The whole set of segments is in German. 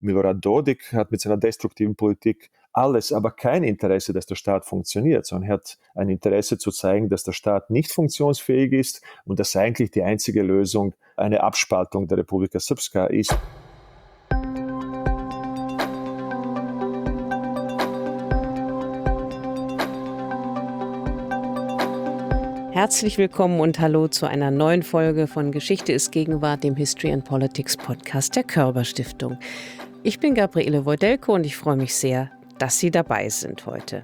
Milorad Dodik hat mit seiner destruktiven Politik alles, aber kein Interesse, dass der Staat funktioniert, sondern er hat ein Interesse zu zeigen, dass der Staat nicht funktionsfähig ist und dass eigentlich die einzige Lösung eine Abspaltung der Republika Srpska ist. Herzlich willkommen und hallo zu einer neuen Folge von Geschichte ist Gegenwart, dem History and Politics Podcast der Körber Stiftung. Ich bin Gabriele Wojdelko und ich freue mich sehr, dass Sie dabei sind heute.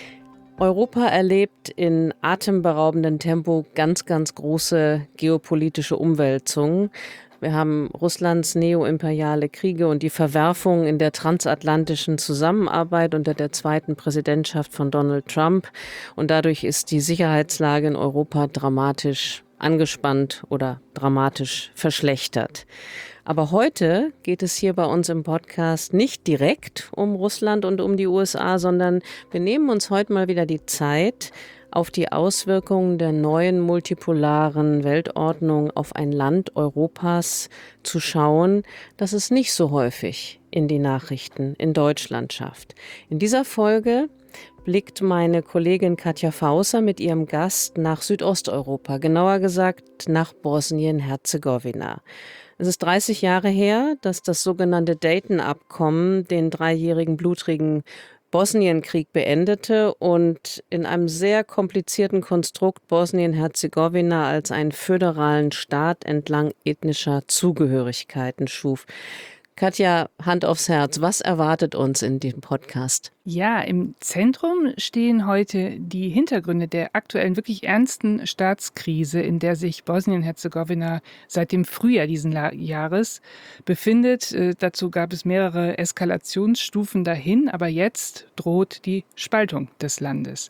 Europa erlebt in atemberaubendem Tempo ganz, ganz große geopolitische Umwälzungen. Wir haben Russlands neoimperiale Kriege und die Verwerfung in der transatlantischen Zusammenarbeit unter der zweiten Präsidentschaft von Donald Trump. Und dadurch ist die Sicherheitslage in Europa dramatisch angespannt oder dramatisch verschlechtert. Aber heute geht es hier bei uns im Podcast nicht direkt um Russland und um die USA, sondern wir nehmen uns heute mal wieder die Zeit, auf die Auswirkungen der neuen multipolaren Weltordnung auf ein Land Europas zu schauen, das es nicht so häufig in die Nachrichten in Deutschland schafft. In dieser Folge blickt meine Kollegin Katja Fausser mit ihrem Gast nach Südosteuropa, genauer gesagt nach Bosnien-Herzegowina. Es ist 30 Jahre her, dass das sogenannte Dayton-Abkommen den 3-jährigen blutigen Bosnienkrieg beendete und in einem sehr komplizierten Konstrukt Bosnien-Herzegowina als einen föderalen Staat entlang ethnischer Zugehörigkeiten schuf. Katja, Hand aufs Herz, was erwartet uns in dem Podcast? Ja, im Zentrum stehen heute die Hintergründe der aktuellen, wirklich ernsten Staatskrise, in der sich Bosnien-Herzegowina seit dem Frühjahr diesen Jahres befindet. Dazu gab es mehrere Eskalationsstufen dahin, aber jetzt droht die Spaltung des Landes.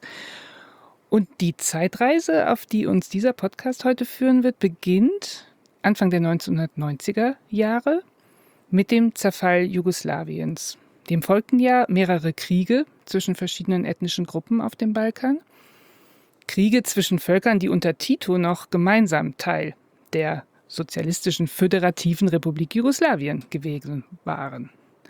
Und die Zeitreise, auf die uns dieser Podcast heute führen wird, beginnt Anfang der 1990er Jahre. Mit dem Zerfall Jugoslawiens. Dem folgten ja mehrere Kriege zwischen verschiedenen ethnischen Gruppen auf dem Balkan. Kriege zwischen Völkern, die unter Tito noch gemeinsam Teil der sozialistischen föderativen Republik Jugoslawien gewesen waren.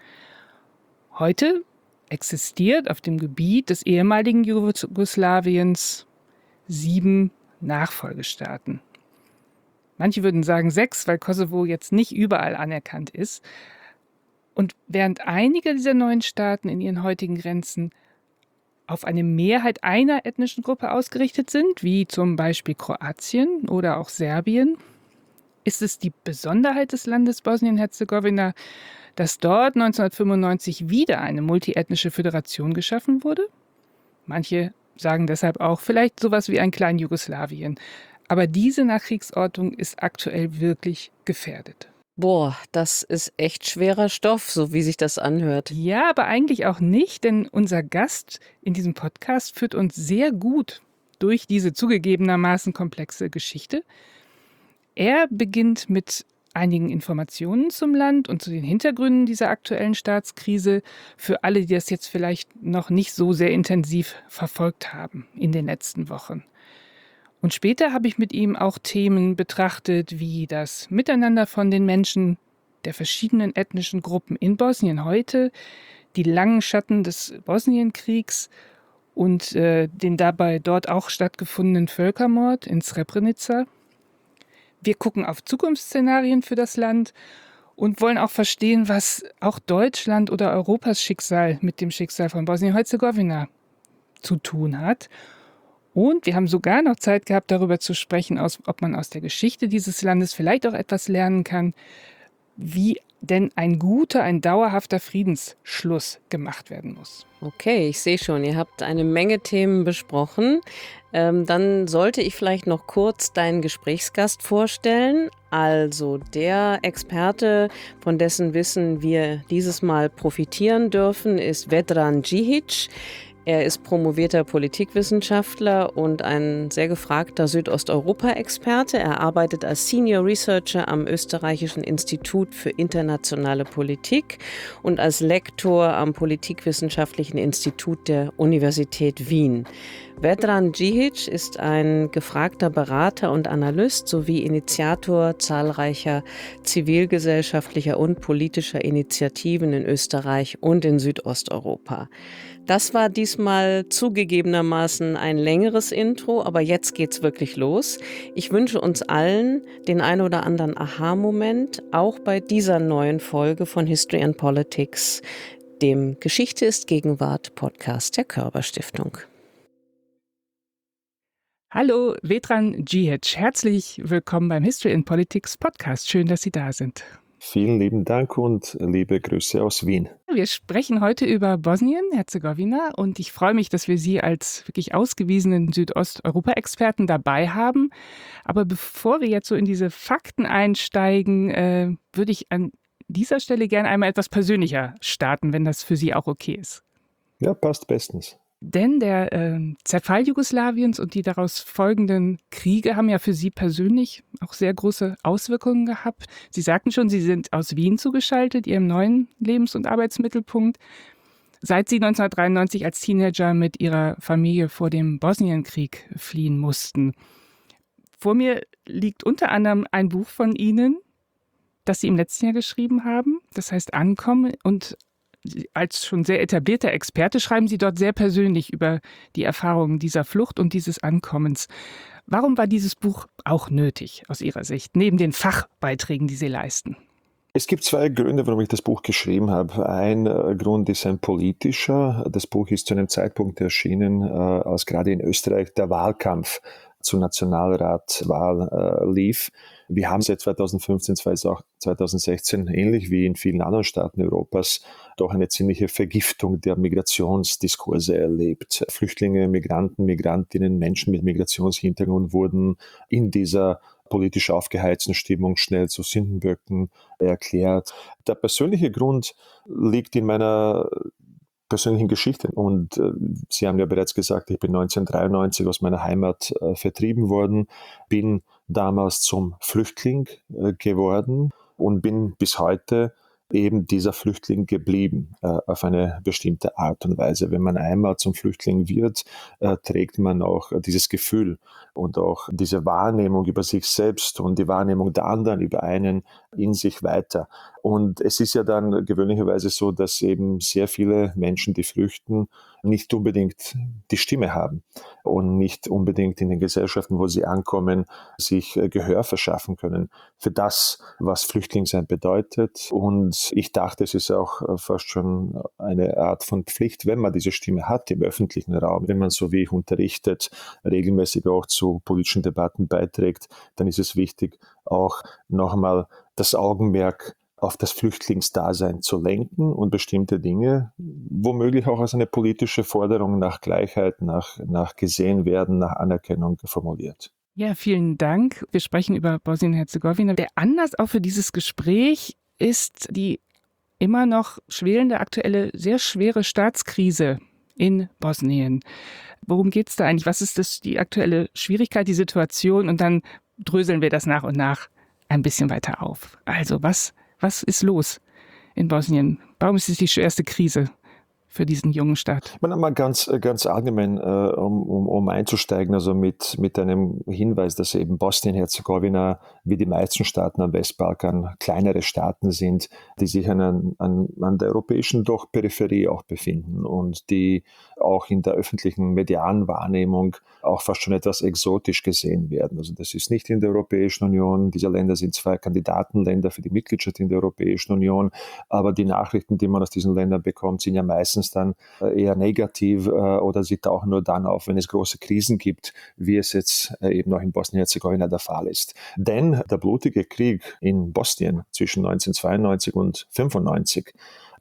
Heute existiert auf dem Gebiet des ehemaligen Jugoslawiens 7 Nachfolgestaaten. Manche würden sagen 6, weil Kosovo jetzt nicht überall anerkannt ist. Und während einige dieser neuen Staaten in ihren heutigen Grenzen auf eine Mehrheit einer ethnischen Gruppe ausgerichtet sind, wie zum Beispiel Kroatien oder auch Serbien, ist es die Besonderheit des Landes Bosnien-Herzegowina, dass dort 1995 wieder eine multiethnische Föderation geschaffen wurde. Manche sagen deshalb auch vielleicht sowas wie ein kleines Jugoslawien. Aber diese Nachkriegsordnung ist aktuell wirklich gefährdet. Boah, das ist echt schwerer Stoff, so wie sich das anhört. Ja, aber eigentlich auch nicht, denn unser Gast in diesem Podcast führt uns sehr gut durch diese zugegebenermaßen komplexe Geschichte. Er beginnt mit einigen Informationen zum Land und zu den Hintergründen dieser aktuellen Staatskrise für alle, die das jetzt vielleicht noch nicht so sehr intensiv verfolgt haben in den letzten Wochen. Und später habe ich mit ihm auch Themen betrachtet, wie das Miteinander von den Menschen der verschiedenen ethnischen Gruppen in Bosnien heute, die langen Schatten des Bosnienkriegs und den dabei dort auch stattgefundenen Völkermord in Srebrenica. Wir gucken auf Zukunftsszenarien für das Land und wollen auch verstehen, was auch Deutschland oder Europas Schicksal mit dem Schicksal von Bosnien-Herzegowina zu tun hat. Und wir haben sogar noch Zeit gehabt, darüber zu sprechen, ob man aus der Geschichte dieses Landes vielleicht auch etwas lernen kann, wie denn ein guter, ein dauerhafter Friedensschluss gemacht werden muss. Okay, ich sehe schon, ihr habt eine Menge Themen besprochen. Dann sollte ich vielleicht noch kurz deinen Gesprächsgast vorstellen. Also der Experte, von dessen Wissen wir dieses Mal profitieren dürfen, ist Vedran Djihic. Er ist promovierter Politikwissenschaftler und ein sehr gefragter Südosteuropa-Experte. Er arbeitet als Senior Researcher am Österreichischen Institut für internationale Politik und als Lektor am Politikwissenschaftlichen Institut der Universität Wien. Vedran Djihic ist ein gefragter Berater und Analyst sowie Initiator zahlreicher zivilgesellschaftlicher und politischer Initiativen in Österreich und in Südosteuropa. Das war diesmal zugegebenermaßen ein längeres Intro, aber jetzt geht's wirklich los. Ich wünsche uns allen den ein oder anderen Aha-Moment, auch bei dieser neuen Folge von History and Politics, dem Geschichte ist Gegenwart Podcast der Körber-Stiftung. Hallo, Vedran Djihic. Herzlich willkommen beim History and Politics Podcast. Schön, dass Sie da sind. Vielen lieben Dank und liebe Grüße aus Wien. Wir sprechen heute über Bosnien-Herzegowina und ich freue mich, dass wir Sie als wirklich ausgewiesenen Südosteuropa-Experten dabei haben. Aber bevor wir jetzt so in diese Fakten einsteigen, würde ich an dieser Stelle gerne einmal etwas persönlicher starten, wenn das für Sie auch okay ist. Ja, passt bestens. Denn der Zerfall Jugoslawiens und die daraus folgenden Kriege haben ja für Sie persönlich auch sehr große Auswirkungen gehabt. Sie sagten schon, Sie sind aus Wien zugeschaltet, Ihrem neuen Lebens- und Arbeitsmittelpunkt, seit Sie 1993 als Teenager mit Ihrer Familie vor dem Bosnienkrieg fliehen mussten. Vor mir liegt unter anderem ein Buch von Ihnen, das Sie im letzten Jahr geschrieben haben. Das heißt Ankommen, und als schon sehr etablierter Experte schreiben Sie dort sehr persönlich über die Erfahrungen dieser Flucht und dieses Ankommens. Warum war dieses Buch auch nötig aus Ihrer Sicht, neben den Fachbeiträgen, die Sie leisten? Es gibt zwei Gründe, warum ich das Buch geschrieben habe. Ein Grund ist ein politischer. Das Buch ist zu einem Zeitpunkt erschienen, als gerade in Österreich der Wahlkampf zur Nationalratwahl lief. Wir haben seit 2015, 2016, ähnlich wie in vielen anderen Staaten Europas, doch eine ziemliche Vergiftung der Migrationsdiskurse erlebt. Flüchtlinge, Migranten, Migrantinnen, Menschen mit Migrationshintergrund wurden in dieser politisch aufgeheizten Stimmung schnell zu Sündenböcken erklärt. Der persönliche Grund liegt in meiner persönlichen Geschichte. Und Sie haben ja bereits gesagt, ich bin 1993 aus meiner Heimat vertrieben worden, bin damals zum Flüchtling geworden und bin bis heute eben dieser Flüchtling geblieben, auf eine bestimmte Art und Weise. Wenn man einmal zum Flüchtling wird, trägt man auch dieses Gefühl und auch diese Wahrnehmung über sich selbst und die Wahrnehmung der anderen über einen in sich weiter. Und es ist ja dann gewöhnlicherweise so, dass eben sehr viele Menschen, die flüchten, nicht unbedingt die Stimme haben und nicht unbedingt in den Gesellschaften, wo sie ankommen, sich Gehör verschaffen können für das, was Flüchtlingssein bedeutet. Und ich dachte, es ist auch fast schon eine Art von Pflicht, wenn man diese Stimme hat im öffentlichen Raum, wenn man so wie ich unterrichtet, regelmäßig auch zu politischen Debatten beiträgt, dann ist es wichtig, auch nochmal das Augenmerk auf das Flüchtlingsdasein zu lenken und bestimmte Dinge womöglich auch als eine politische Forderung nach Gleichheit, nach gesehen werden, nach Anerkennung formuliert. Ja, vielen Dank. Wir sprechen über Bosnien-Herzegowina. Der Anlass auch für dieses Gespräch ist die immer noch schwelende, aktuelle, sehr schwere Staatskrise in Bosnien. Worum geht es da eigentlich? Was ist das, die aktuelle Schwierigkeit, die Situation? Und dann dröseln wir das nach und nach ein bisschen weiter auf. Also, was ist los in Bosnien? Warum ist es die schwerste Krise für diesen jungen Staat? Mal ganz allgemein, um einzusteigen, also mit einem Hinweis, dass eben Bosnien-Herzegowina wie die meisten Staaten am Westbalkan kleinere Staaten sind, die sich an der europäischen doch Peripherie auch befinden und die auch in der öffentlichen medialen Wahrnehmung auch fast schon etwas exotisch gesehen werden. Also das ist nicht in der Europäischen Union. Diese Länder sind zwar Kandidatenländer für die Mitgliedschaft in der Europäischen Union, aber die Nachrichten, die man aus diesen Ländern bekommt, sind ja meistens dann eher negativ oder sie tauchen nur dann auf, wenn es große Krisen gibt, wie es jetzt eben auch in Bosnien-Herzegowina der Fall ist. Denn der blutige Krieg in Bosnien zwischen 1992 und 1995,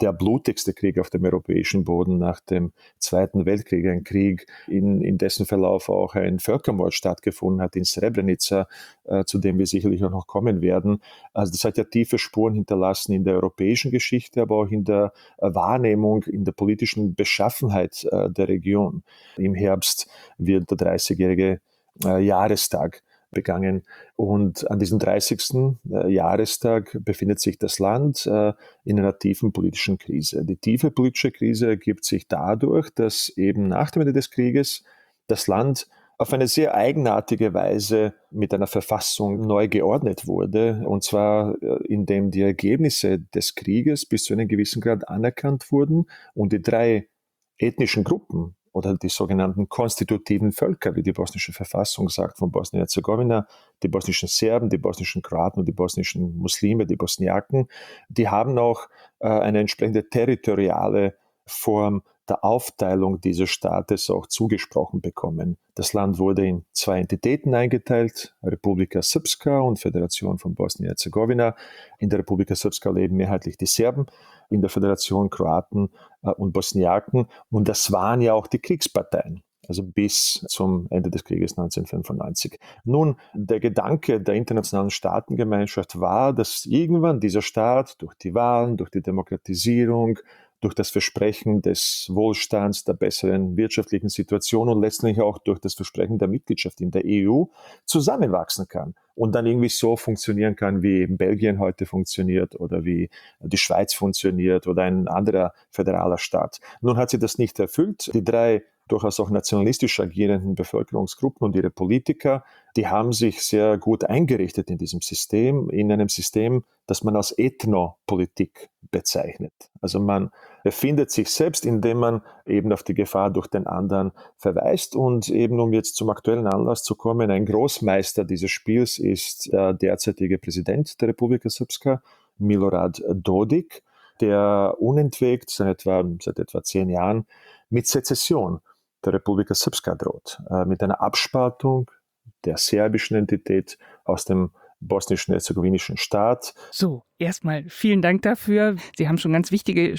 der blutigste Krieg auf dem europäischen Boden nach dem Zweiten Weltkrieg, ein Krieg, in dessen Verlauf auch ein Völkermord stattgefunden hat in Srebrenica, zu dem wir sicherlich auch noch kommen werden. Also das hat ja tiefe Spuren hinterlassen in der europäischen Geschichte, aber auch in der Wahrnehmung, in der politischen Beschaffenheit der Region. Im Herbst wird der 30-jährige Jahrestag begangen. Und an diesem 30. Jahrestag befindet sich das Land in einer tiefen politischen Krise. Die tiefe politische Krise ergibt sich dadurch, dass eben nach dem Ende des Krieges das Land auf eine sehr eigenartige Weise mit einer Verfassung neu geordnet wurde. Und zwar, indem die Ergebnisse des Krieges bis zu einem gewissen Grad anerkannt wurden und die 3 ethnischen Gruppen oder die sogenannten konstitutiven Völker, wie die bosnische Verfassung sagt, von Bosnien-Herzegowina, die bosnischen Serben, die bosnischen Kroaten und die bosnischen Muslime, die Bosniaken, die haben auch eine entsprechende territoriale Form der Aufteilung dieses Staates auch zugesprochen bekommen. Das Land wurde in 2 Entitäten eingeteilt, Republika Srpska und Föderation von Bosnien-Herzegowina. In der Republika Srpska leben mehrheitlich die Serben, in der Föderation Kroaten und Bosniaken. Und das waren ja auch die Kriegsparteien, also bis zum Ende des Krieges 1995. Nun, der Gedanke der internationalen Staatengemeinschaft war, dass irgendwann dieser Staat durch die Wahlen, durch die Demokratisierung, durch das Versprechen des Wohlstands, der besseren wirtschaftlichen Situation und letztlich auch durch das Versprechen der Mitgliedschaft in der EU zusammenwachsen kann und dann irgendwie so funktionieren kann, wie eben Belgien heute funktioniert oder wie die Schweiz funktioniert oder ein anderer föderaler Staat. Nun hat sie das nicht erfüllt. Die 3 durchaus auch nationalistisch agierenden Bevölkerungsgruppen und ihre Politiker, die haben sich sehr gut eingerichtet in diesem System, in einem System, das man als Ethnopolitik bezeichnet. Also man erfindet sich selbst, indem man eben auf die Gefahr durch den anderen verweist. Und eben, um jetzt zum aktuellen Anlass zu kommen, ein Großmeister dieses Spiels ist der derzeitige Präsident der Republika Srpska, Milorad Dodik, der unentwegt seit etwa 10 Jahren mit Sezession der Republika Srpska droht, mit einer Abspaltung der serbischen Entität aus dem bosnischen herzegowinischen Staat. So, erstmal vielen Dank dafür. Sie haben schon ganz wichtige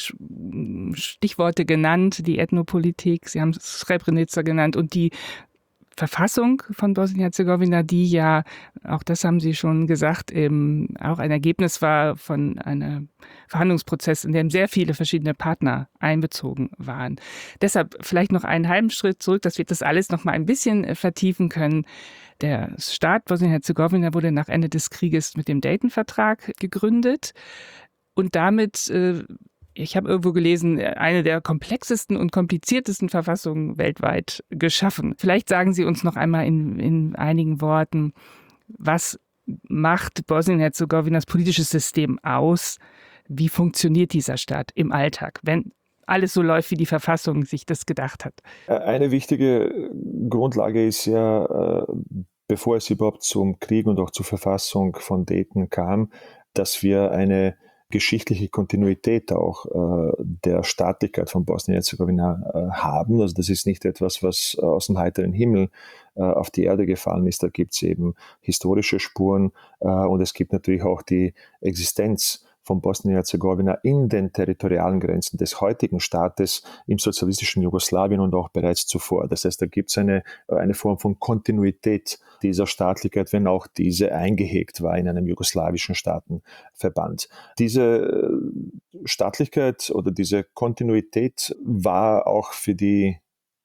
Stichworte genannt, die Ethnopolitik, Sie haben Srebrenica genannt und die Verfassung von Bosnien-Herzegowina, die ja, auch das haben Sie schon gesagt, auch ein Ergebnis war von einem Verhandlungsprozess, in dem sehr viele verschiedene Partner einbezogen waren. Deshalb vielleicht noch einen halben Schritt zurück, dass wir das alles noch mal ein bisschen vertiefen können. Der Staat Bosnien-Herzegowina wurde nach Ende des Krieges mit dem Dayton-Vertrag gegründet und damit ich habe irgendwo gelesen, eine der komplexesten und kompliziertesten Verfassungen weltweit geschaffen. Vielleicht sagen Sie uns noch einmal in einigen Worten, was macht Bosnien-Herzegowinas politisches System aus? Wie funktioniert dieser Staat im Alltag, wenn alles so läuft, wie die Verfassung sich das gedacht hat? Eine wichtige Grundlage ist ja, bevor es überhaupt zum Krieg und auch zur Verfassung von Dayton kam, dass wir eine geschichtliche Kontinuität auch der Staatlichkeit von Bosnien-Herzegowina haben. Also das ist nicht etwas, was aus dem heiteren Himmel auf die Erde gefallen ist. Da gibt es eben historische Spuren und es gibt natürlich auch die Existenz von Bosnien-Herzegowina in den territorialen Grenzen des heutigen Staates im sozialistischen Jugoslawien und auch bereits zuvor. Das heißt, da gibt es eine Form von Kontinuität dieser Staatlichkeit, wenn auch diese eingehegt war in einem jugoslawischen Staatenverband. Diese Staatlichkeit oder diese Kontinuität war auch für die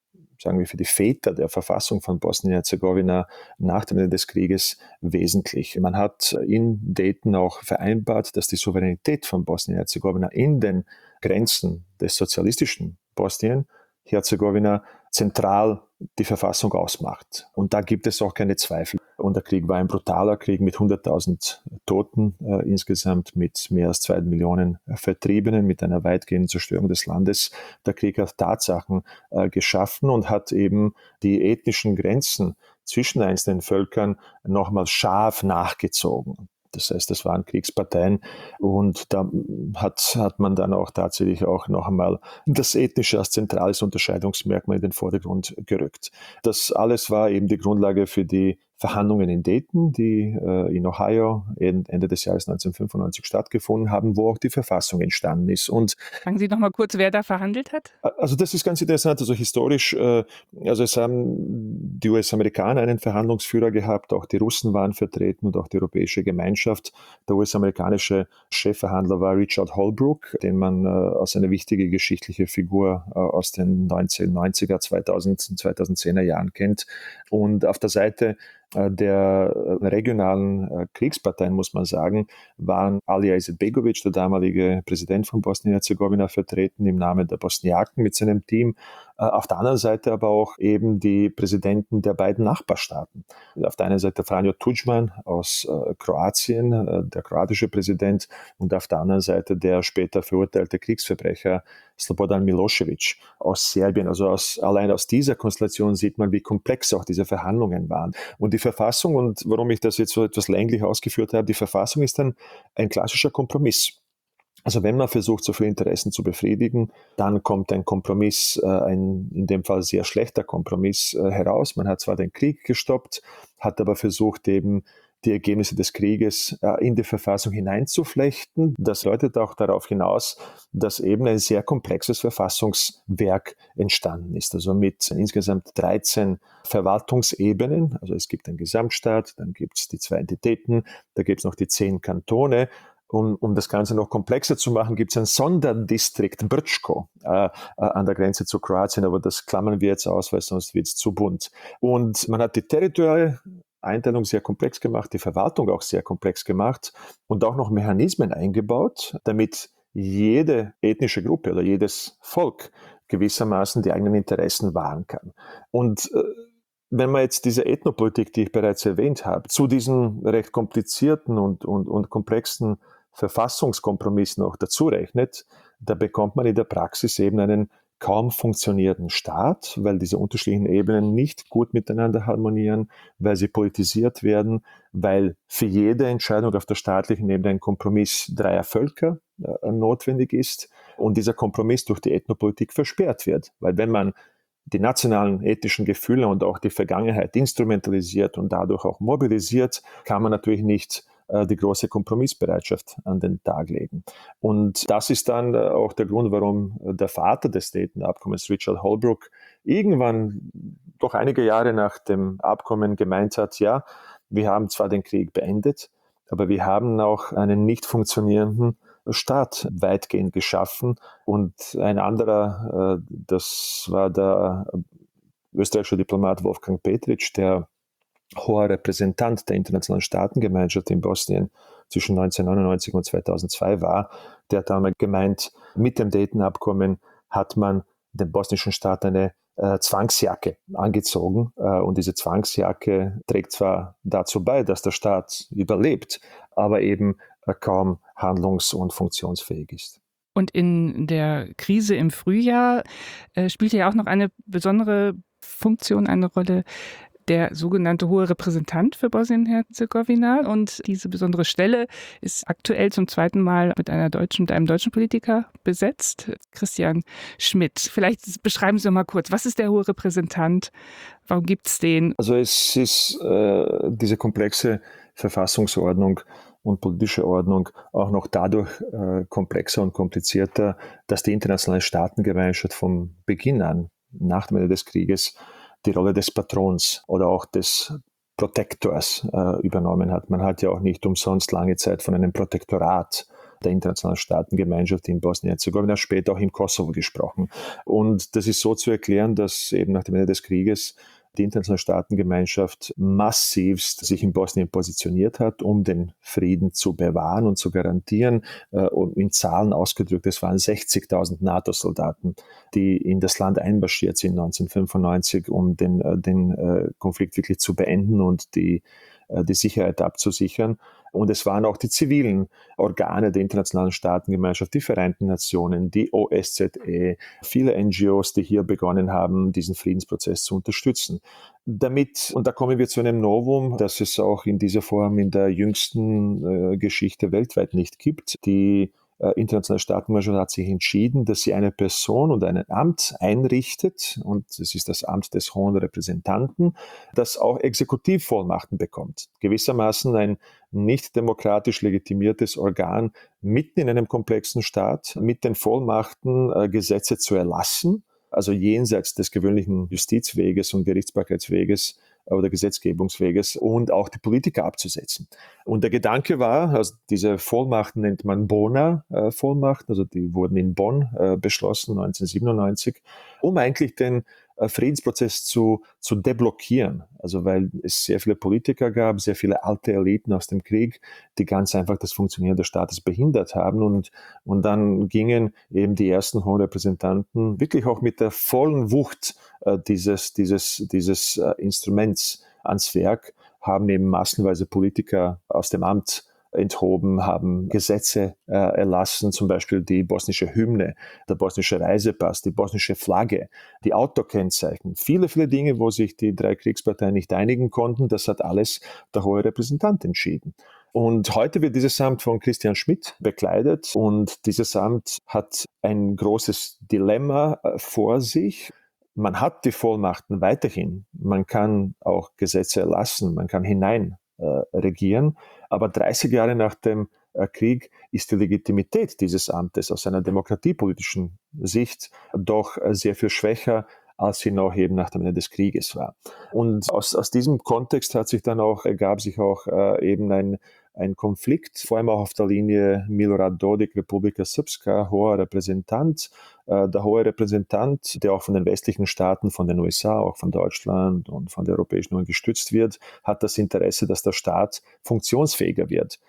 Väter der Verfassung von Bosnien-Herzegowina nach dem Ende des Krieges wesentlich. Man hat in Dayton auch vereinbart, dass die Souveränität von Bosnien-Herzegowina in den Grenzen des sozialistischen Bosnien-Herzegowina zentral die Verfassung ausmacht. Und da gibt es auch keine Zweifel. Und der Krieg war ein brutaler Krieg mit 100.000 Toten insgesamt, mit mehr als 2 Millionen Vertriebenen, mit einer weitgehenden Zerstörung des Landes. Der Krieg hat Tatsachen geschaffen und hat eben die ethnischen Grenzen zwischen einzelnen Völkern nochmal scharf nachgezogen. Das heißt, das waren Kriegsparteien und da hat man dann auch tatsächlich auch noch einmal das Ethnische als zentrales Unterscheidungsmerkmal in den Vordergrund gerückt. Das alles war eben die Grundlage für die Verhandlungen in Dayton, die in Ohio Ende des Jahres 1995 stattgefunden haben, wo auch die Verfassung entstanden ist. Und sagen Sie noch mal kurz, wer da verhandelt hat? also das ist ganz interessant, also historisch, also es haben die US-Amerikaner einen Verhandlungsführer gehabt, auch die Russen waren vertreten und auch die Europäische Gemeinschaft. Der US-amerikanische Chefverhandler war Richard Holbrooke, den man als eine wichtige geschichtliche Figur aus den 1990er, 2010er Jahren kennt. Und auf der Seite der regionalen Kriegsparteien, muss man sagen, waren Alija Izetbegović, der damalige Präsident von Bosnien-Herzegowina, vertreten im Namen der Bosniaken mit seinem Team. Auf der anderen Seite aber auch eben die Präsidenten der beiden Nachbarstaaten. Auf der einen Seite Franjo Tudjman aus Kroatien, der kroatische Präsident, und auf der anderen Seite der später verurteilte Kriegsverbrecher Slobodan Milošević aus Serbien. Also allein aus dieser Konstellation sieht man, wie komplex auch diese Verhandlungen waren. Und die Verfassung, und warum ich das jetzt so etwas länglich ausgeführt habe, die Verfassung ist dann ein klassischer Kompromiss. Also wenn man versucht, so viele Interessen zu befriedigen, dann kommt ein Kompromiss, ein in dem Fall sehr schlechter Kompromiss heraus. Man hat zwar den Krieg gestoppt, hat aber versucht, eben die Ergebnisse des Krieges in die Verfassung hineinzuflechten. Das deutet auch darauf hinaus, dass eben ein sehr komplexes Verfassungswerk entstanden ist. Also mit insgesamt 13 Verwaltungsebenen. Also es gibt einen Gesamtstaat, dann gibt es die 2 Entitäten, da gibt es noch die 10 Kantone. Um das Ganze noch komplexer zu machen, gibt es ein Sonderdistrikt Brčko an der Grenze zu Kroatien, aber das klammern wir jetzt aus, weil sonst wird es zu bunt. Und man hat die territoriale Einteilung sehr komplex gemacht, die Verwaltung auch sehr komplex gemacht und auch noch Mechanismen eingebaut, damit jede ethnische Gruppe oder jedes Volk gewissermaßen die eigenen Interessen wahren kann. Und wenn man jetzt diese Ethnopolitik, die ich bereits erwähnt habe, zu diesen recht komplizierten und komplexen Verfassungskompromiss noch dazu rechnet, da bekommt man in der Praxis eben einen kaum funktionierenden Staat, weil diese unterschiedlichen Ebenen nicht gut miteinander harmonieren, weil sie politisiert werden, weil für jede Entscheidung auf der staatlichen Ebene ein Kompromiss dreier Völker notwendig ist und dieser Kompromiss durch die Ethnopolitik versperrt wird. Weil wenn man die nationalen ethnischen Gefühle und auch die Vergangenheit instrumentalisiert und dadurch auch mobilisiert, kann man natürlich nicht die große Kompromissbereitschaft an den Tag legen. Und das ist dann auch der Grund, warum der Vater des Dayton-Abkommens, Richard Holbrooke, irgendwann doch einige Jahre nach dem Abkommen gemeint hat, ja, wir haben zwar den Krieg beendet, aber wir haben auch einen nicht funktionierenden Staat weitgehend geschaffen. Und ein anderer, das war der österreichische Diplomat Wolfgang Petritsch, der hoher Repräsentant der internationalen Staatengemeinschaft in Bosnien zwischen 1999 und 2002 war, der hat einmal gemeint, mit dem Dayton-Abkommen hat man dem bosnischen Staat eine Zwangsjacke angezogen. Und diese Zwangsjacke trägt zwar dazu bei, dass der Staat überlebt, aber eben kaum handlungs- und funktionsfähig ist. Und in der Krise im Frühjahr spielte ja auch noch eine besondere Funktion eine Rolle, der sogenannte Hohe Repräsentant für Bosnien-Herzegowina. Und diese besondere Stelle ist aktuell zum 2. Mal mit einem deutschen Politiker besetzt, Christian Schmidt. Vielleicht beschreiben Sie doch mal kurz, was ist der Hohe Repräsentant? Warum gibt es den? Also es ist diese komplexe Verfassungsordnung und politische Ordnung auch noch dadurch komplexer und komplizierter, dass die internationale Staatengemeinschaft vom Beginn an, nach dem Ende des Krieges, die Rolle des Patrons oder auch des Protektors übernommen hat. Man hat ja auch nicht umsonst lange Zeit von einem Protektorat der internationalen Staatengemeinschaft in Bosnien-Herzegowina, später auch im Kosovo gesprochen. Und das ist so zu erklären, dass eben nach dem Ende des Krieges die internationale Staatengemeinschaft massivst sich in Bosnien positioniert hat, um den Frieden zu bewahren und zu garantieren. Und in Zahlen ausgedrückt, es waren 60.000 NATO-Soldaten, die in das Land einmarschiert sind 1995, um den Konflikt wirklich zu beenden und die Sicherheit abzusichern. Und es waren auch die zivilen Organe der internationalen Staatengemeinschaft, die Vereinten Nationen, die OSZE, viele NGOs, die hier begonnen haben, diesen Friedensprozess zu unterstützen. Damit, und da kommen wir zu einem Novum, das es auch in dieser Form in der jüngsten Geschichte weltweit nicht gibt, die internationale Staatengemeinschaft hat sich entschieden, dass sie eine Person und ein Amt einrichtet, und es ist das Amt des Hohen Repräsentanten, das auch Exekutivvollmachten bekommt. Gewissermaßen ein nicht demokratisch legitimiertes Organ mitten in einem komplexen Staat mit den Vollmachten, Gesetze zu erlassen, also jenseits des gewöhnlichen Justizweges und Gerichtsbarkeitsweges oder Gesetzgebungsweges, und auch die Politiker abzusetzen. Und der Gedanke war, also diese Vollmachten nennt man Bonner-Vollmachten, also die wurden in Bonn beschlossen 1997, um eigentlich den Friedensprozess zu deblockieren. Also weil es sehr viele Politiker gab, sehr viele alte Eliten aus dem Krieg, die ganz einfach das Funktionieren des Staates behindert haben. Und dann gingen eben die ersten hohen Repräsentanten wirklich auch mit der vollen Wucht dieses Instruments ans Werk, haben eben massenweise Politiker aus dem Amt enthoben, haben Gesetze erlassen, zum Beispiel die bosnische Hymne, der bosnische Reisepass, die bosnische Flagge, die Autokennzeichen, viele, viele Dinge, wo sich die drei Kriegsparteien nicht einigen konnten, das hat alles der hohe Repräsentant entschieden. Und heute wird dieses Amt von Christian Schmidt bekleidet, und dieses Amt hat ein großes Dilemma vor sich. Man hat die Vollmachten weiterhin, man kann auch Gesetze erlassen, man kann hinein regieren, aber 30 Jahre nach dem Krieg ist die Legitimität dieses Amtes aus einer demokratiepolitischen Sicht doch sehr viel schwächer, als sie noch eben nach dem Ende des Krieges war. Und aus diesem Kontext ergab sich auch eben ein Konflikt, vor allem auch auf der Linie Milorad Dodik, Republika Srpska, hoher Repräsentant. Der hohe Repräsentant, der auch von den westlichen Staaten, von den USA, auch von Deutschland und von der Europäischen Union gestützt wird, hat das Interesse, dass der Staat funktionsfähiger wird,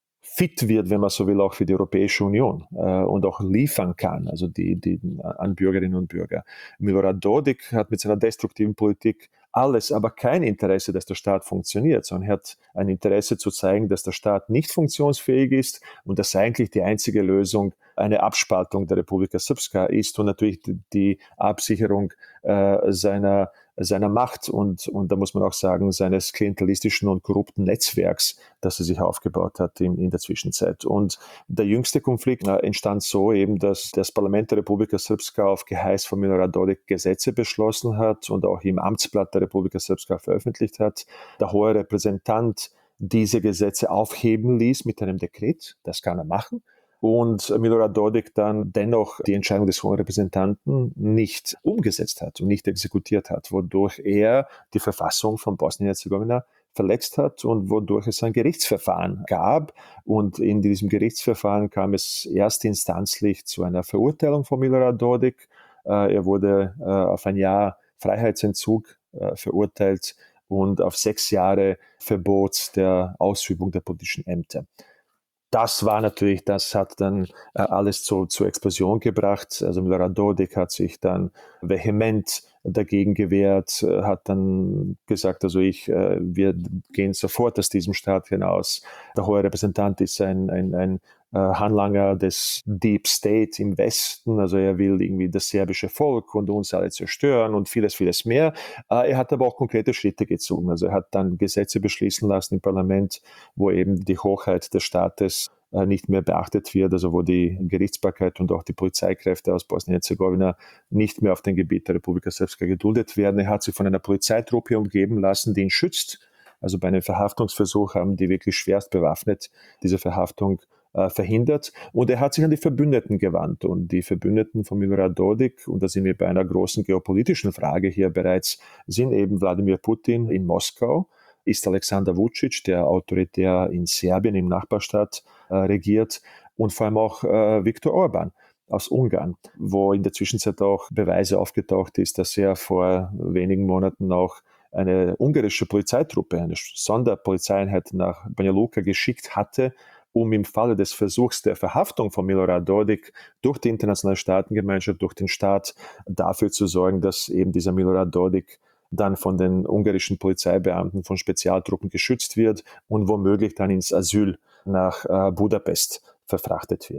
fit wird, wenn man so will, auch für die Europäische Union und auch liefern kann, also an Bürgerinnen und Bürger. Milorad Dodik hat mit seiner destruktiven Politik alles, aber kein Interesse, dass der Staat funktioniert, sondern er hat ein Interesse zu zeigen, dass der Staat nicht funktionsfähig ist und dass eigentlich die einzige Lösung eine Abspaltung der Republika Srpska ist und natürlich die Absicherung seiner Macht und da muss man auch sagen, seines klientelistischen und korrupten Netzwerks, das er sich aufgebaut hat in der Zwischenzeit. Und der jüngste Konflikt entstand so eben, dass das Parlament der Republika Srpska auf Geheiß von Milorad Dodik Gesetze beschlossen hat und auch im Amtsblatt der Republika Srpska veröffentlicht hat. Der hohe Repräsentant diese Gesetze aufheben ließ mit einem Dekret, das kann er machen. Und Milorad Dodik dann dennoch die Entscheidung des Hohen Repräsentanten nicht umgesetzt hat und nicht exekutiert hat, wodurch er die Verfassung von Bosnien-Herzegowina verletzt hat und wodurch es ein Gerichtsverfahren gab. Und in diesem Gerichtsverfahren kam es erstinstanzlich zu einer Verurteilung von Milorad Dodik. Er wurde auf ein Jahr Freiheitsentzug verurteilt und auf 6 Jahre Verbot der Ausübung der politischen Ämter. Das hat dann alles zur Explosion gebracht. Also Milorad Dodik hat sich dann vehement dagegen gewehrt, hat dann gesagt, also wir gehen sofort aus diesem Staat hinaus. Der hohe Repräsentant ist ein Handlanger des Deep State im Westen, also er will irgendwie das serbische Volk und uns alle zerstören und vieles, vieles mehr. Er hat aber auch konkrete Schritte gezogen. Also er hat dann Gesetze beschließen lassen im Parlament, wo eben die Hochheit des Staates nicht mehr beachtet wird, also wo die Gerichtsbarkeit und auch die Polizeikräfte aus Bosnien-Herzegowina nicht mehr auf dem Gebiet der Republika Srpska geduldet werden. Er hat sich von einer Polizeitruppe umgeben lassen, die ihn schützt. Also bei einem Verhaftungsversuch haben die wirklich schwerst bewaffnet diese Verhaftung verhindert. Und er hat sich an die Verbündeten gewandt. Und die Verbündeten von Milorad Dodik, und da sind wir bei einer großen geopolitischen Frage hier bereits, sind eben Wladimir Putin in Moskau, ist Alexander Vučić, der autoritär in Serbien, im Nachbarstaat, regiert, und vor allem auch Viktor Orbán aus Ungarn, wo in der Zwischenzeit auch Beweise aufgetaucht ist, dass er vor wenigen Monaten auch eine ungarische Polizeitruppe, eine Sonderpolizeieinheit nach Banja Luka geschickt hatte, um im Falle des Versuchs der Verhaftung von Milorad Dodik durch die internationale Staatengemeinschaft, durch den Staat dafür zu sorgen, dass eben dieser Milorad Dodik dann von den ungarischen Polizeibeamten, von Spezialtruppen geschützt wird und womöglich dann ins Asyl nach Budapest verfrachtet wird.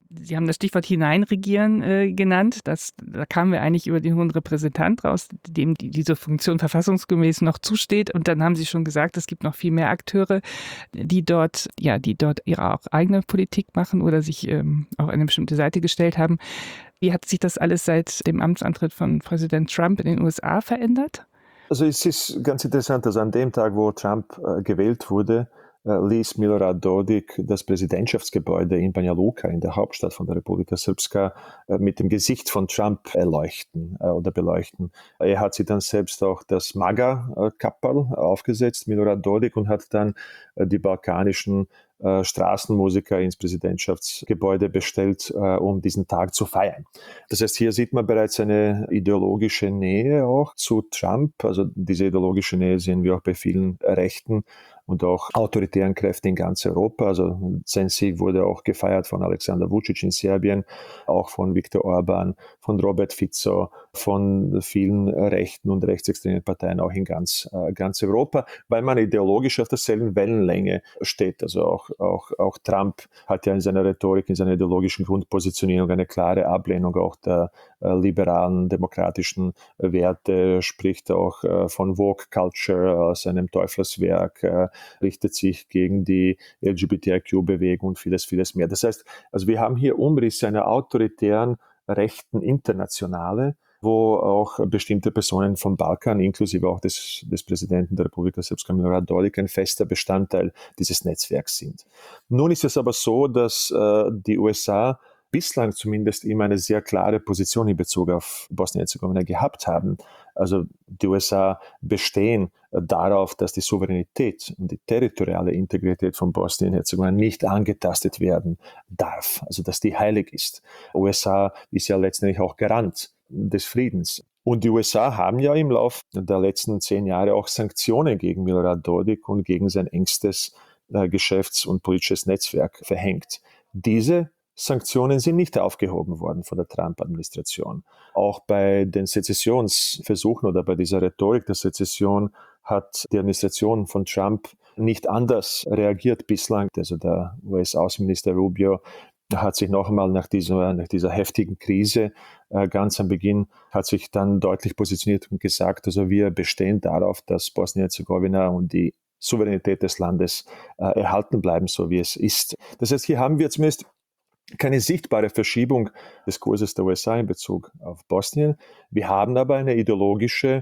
Sie haben das Stichwort Hineinregieren genannt. Da kamen wir eigentlich über den Hohen Repräsentant raus, dem diese Funktion verfassungsgemäß noch zusteht. Und dann haben Sie schon gesagt, es gibt noch viel mehr Akteure, die dort ihre auch eigene Politik machen oder sich auf eine bestimmte Seite gestellt haben. Wie hat sich das alles seit dem Amtsantritt von Präsident Trump in den USA verändert? Also es ist ganz interessant, dass an dem Tag, wo Trump gewählt wurde, ließ Milorad Dodik das Präsidentschaftsgebäude in Banja Luka, in der Hauptstadt von der Republika Srpska, mit dem Gesicht von Trump erleuchten oder beleuchten. Er hat sich dann selbst auch das MAGA-Kapperl aufgesetzt, Milorad Dodik, und hat dann die balkanischen Straßenmusiker ins Präsidentschaftsgebäude bestellt, um diesen Tag zu feiern. Das heißt, hier sieht man bereits eine ideologische Nähe auch zu Trump. Also diese ideologische Nähe sehen wir auch bei vielen Rechten und auch autoritären Kräften in ganz Europa. Also sein Sieg wurde auch gefeiert von Alexander Vučić in Serbien, auch von Viktor Orban, von Robert Fico, von vielen rechten und rechtsextremen Parteien auch in ganz Europa, weil man ideologisch auf derselben Wellenlänge steht. Also auch Trump hat ja in seiner Rhetorik, in seiner ideologischen Grundpositionierung eine klare Ablehnung auch der liberalen, demokratischen Werte, spricht auch von Woke Culture aus einem Teufelswerk, richtet sich gegen die LGBTIQ-Bewegung und vieles mehr. Das heißt, also wir haben hier Umrisse einer autoritären rechten Internationale, wo auch bestimmte Personen vom Balkan, inklusive auch des Präsidenten der Republika Srpska Milorad Dodik, ein fester Bestandteil dieses Netzwerks sind. Nun ist es aber so, dass die USA bislang zumindest immer eine sehr klare Position in Bezug auf Bosnien-Herzegowina gehabt haben. Also die USA bestehen darauf, dass die Souveränität und die territoriale Integrität von Bosnien-Herzegowina nicht angetastet werden darf, also dass die heilig ist. USA ist ja letztendlich auch Garant des Friedens. Und die USA haben ja im Laufe der letzten 10 Jahre auch Sanktionen gegen Milorad Dodik und gegen sein engstes Geschäfts- und politisches Netzwerk verhängt. Diese Sanktionen sind nicht aufgehoben worden von der Trump-Administration. Auch bei den Sezessionsversuchen oder bei dieser Rhetorik der Sezession hat die Administration von Trump nicht anders reagiert bislang. Also der US-Außenminister Rubio hat sich noch einmal nach dieser heftigen Krise ganz am Beginn, hat sich dann deutlich positioniert und gesagt, also wir bestehen darauf, dass Bosnien-Herzegowina und die Souveränität des Landes erhalten bleiben, so wie es ist. Das heißt, hier haben wir zumindest keine sichtbare Verschiebung des Kurses der USA in Bezug auf Bosnien. Wir haben aber eine ideologische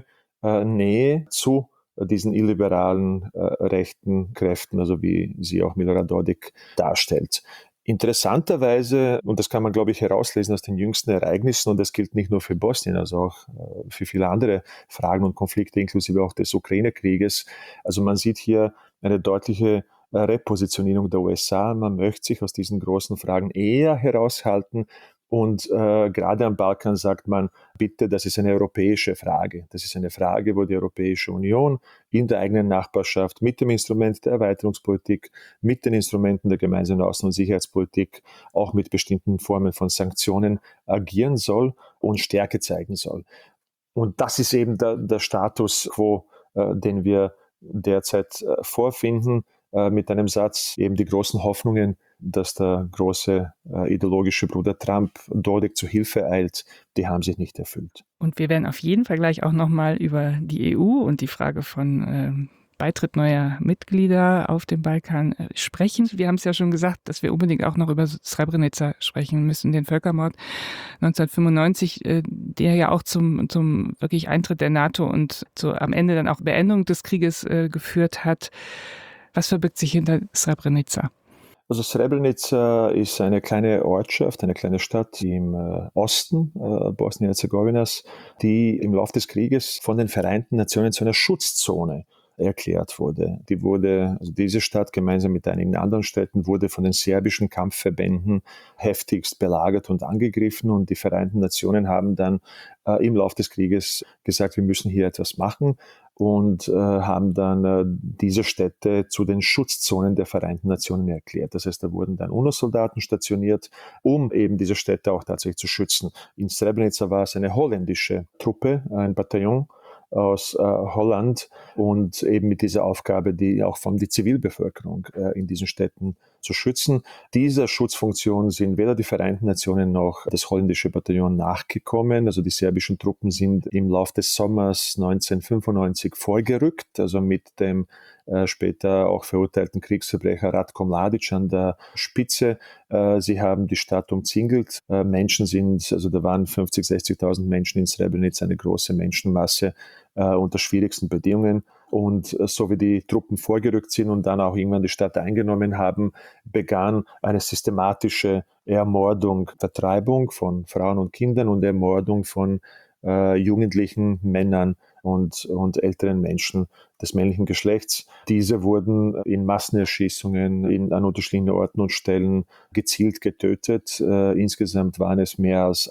Nähe zu diesen illiberalen rechten Kräften, also wie sie auch Milorad Dodik darstellt. Interessanterweise, und das kann man, glaube ich, herauslesen aus den jüngsten Ereignissen, und das gilt nicht nur für Bosnien, also auch für viele andere Fragen und Konflikte, inklusive auch des Ukraine-Krieges. Also man sieht hier eine deutliche Repositionierung der USA. Man möchte sich aus diesen großen Fragen eher heraushalten. Und gerade am Balkan sagt man, bitte, das ist eine europäische Frage. Das ist eine Frage, wo die Europäische Union in der eigenen Nachbarschaft mit dem Instrument der Erweiterungspolitik, mit den Instrumenten der gemeinsamen Außen- und Sicherheitspolitik, auch mit bestimmten Formen von Sanktionen agieren soll und Stärke zeigen soll. Und das ist eben der Status quo, den wir derzeit vorfinden, mit einem Satz, eben die großen Hoffnungen, dass der große ideologische Bruder Trump Dodik zu Hilfe eilt, die haben sich nicht erfüllt. Und wir werden auf jeden Fall gleich auch nochmal über die EU und die Frage von Beitritt neuer Mitglieder auf dem Balkan sprechen. Wir haben es ja schon gesagt, dass wir unbedingt auch noch über Srebrenica sprechen müssen, den Völkermord 1995, der ja auch zum wirklich Eintritt der NATO und am Ende dann auch Beendigung des Krieges geführt hat. Was verbirgt sich hinter Srebrenica? Also Srebrenica ist eine kleine Ortschaft, eine kleine Stadt im Osten Bosnien-Herzegowinas, die im Laufe des Krieges von den Vereinten Nationen zu einer Schutzzone erklärt wurde. Also diese Stadt gemeinsam mit einigen anderen Städten wurde von den serbischen Kampfverbänden heftigst belagert und angegriffen, und die Vereinten Nationen haben dann im Laufe des Krieges gesagt, wir müssen hier etwas machen, und haben dann diese Städte zu den Schutzzonen der Vereinten Nationen erklärt. Das heißt, da wurden dann UNO-Soldaten stationiert, um eben diese Städte auch tatsächlich zu schützen. In Srebrenica war es eine holländische Truppe, ein Bataillon aus Holland, und eben mit dieser Aufgabe, die auch von der Zivilbevölkerung in diesen Städten zu schützen. Dieser Schutzfunktion sind weder die Vereinten Nationen noch das holländische Bataillon nachgekommen. Also die serbischen Truppen sind im Laufe des Sommers 1995 vorgerückt, also mit dem später auch verurteilten Kriegsverbrecher Ratko Mladic an der Spitze. Sie haben die Stadt umzingelt. Menschen sind, also da waren 50.000, 60.000 Menschen in Srebrenica, eine große Menschenmasse unter schwierigsten Bedingungen. Und so wie die Truppen vorgerückt sind und dann auch irgendwann die Stadt eingenommen haben, begann eine systematische Ermordung, Vertreibung von Frauen und Kindern und Ermordung von jugendlichen Männern und älteren Menschen des männlichen Geschlechts. Diese wurden in Massenerschießungen an unterschiedlichen Orten und Stellen gezielt getötet. Insgesamt waren es mehr als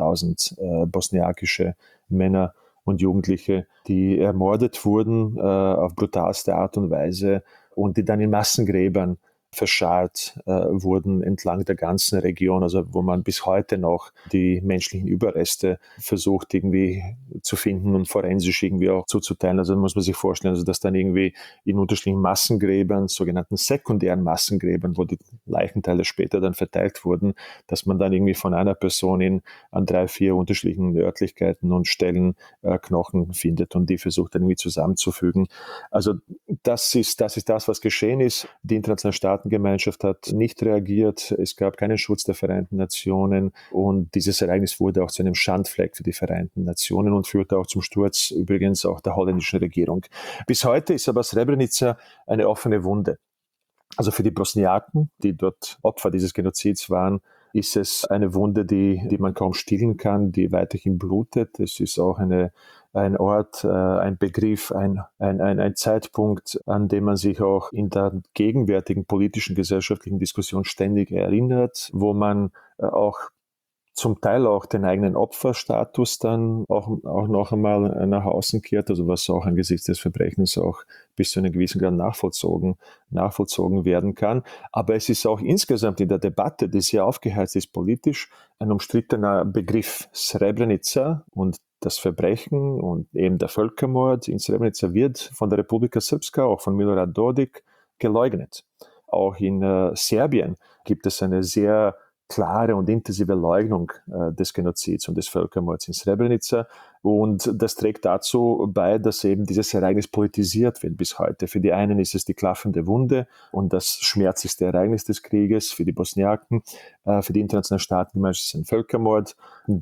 8.000 bosniakische Männer und Jugendliche, die ermordet wurden auf brutalste Art und Weise und die dann in Massengräbern verscharrt wurden entlang der ganzen Region, also wo man bis heute noch die menschlichen Überreste versucht irgendwie zu finden und forensisch irgendwie auch zuzuteilen. Also muss man sich vorstellen, also dass dann irgendwie in unterschiedlichen Massengräbern, sogenannten sekundären Massengräbern, wo die Leichenteile später dann verteilt wurden, dass man dann irgendwie von einer Person an 3, 4 unterschiedlichen Örtlichkeiten und Stellen Knochen findet und die versucht dann irgendwie zusammenzufügen. Also das ist das, was geschehen ist. Die internationale Staatengemeinschaft hat nicht reagiert. Es gab keinen Schutz der Vereinten Nationen und dieses Ereignis wurde auch zu einem Schandfleck für die Vereinten Nationen und führte auch zum Sturz übrigens auch der holländischen Regierung. Bis heute ist aber Srebrenica eine offene Wunde. Also für die Bosniaken, die dort Opfer dieses Genozids waren, ist es eine Wunde, die man kaum stillen kann, die weiterhin blutet. Es ist auch ein Ort, ein Begriff, ein Zeitpunkt, an dem man sich auch in der gegenwärtigen politischen, gesellschaftlichen Diskussion ständig erinnert, wo man auch zum Teil auch den eigenen Opferstatus dann auch noch einmal nach außen kehrt, also was auch angesichts des Verbrechens auch bis zu einem gewissen Grad nachvollzogen werden kann. Aber es ist auch insgesamt in der Debatte, die sehr aufgeheizt ist politisch, ein umstrittener Begriff. Srebrenica und das Verbrechen und eben der Völkermord in Srebrenica wird von der Republika Srpska, auch von Milorad Dodik, geleugnet. Auch in Serbien gibt es eine sehr klare und intensive Leugnung des Genozids und des Völkermords in Srebrenica. Und das trägt dazu bei, dass eben dieses Ereignis politisiert wird bis heute. Für die einen ist es die klaffende Wunde und das schmerzlichste Ereignis des Krieges, für die Bosniaken, für die internationalen Staatengemeinschaft ist es ein Völkermord,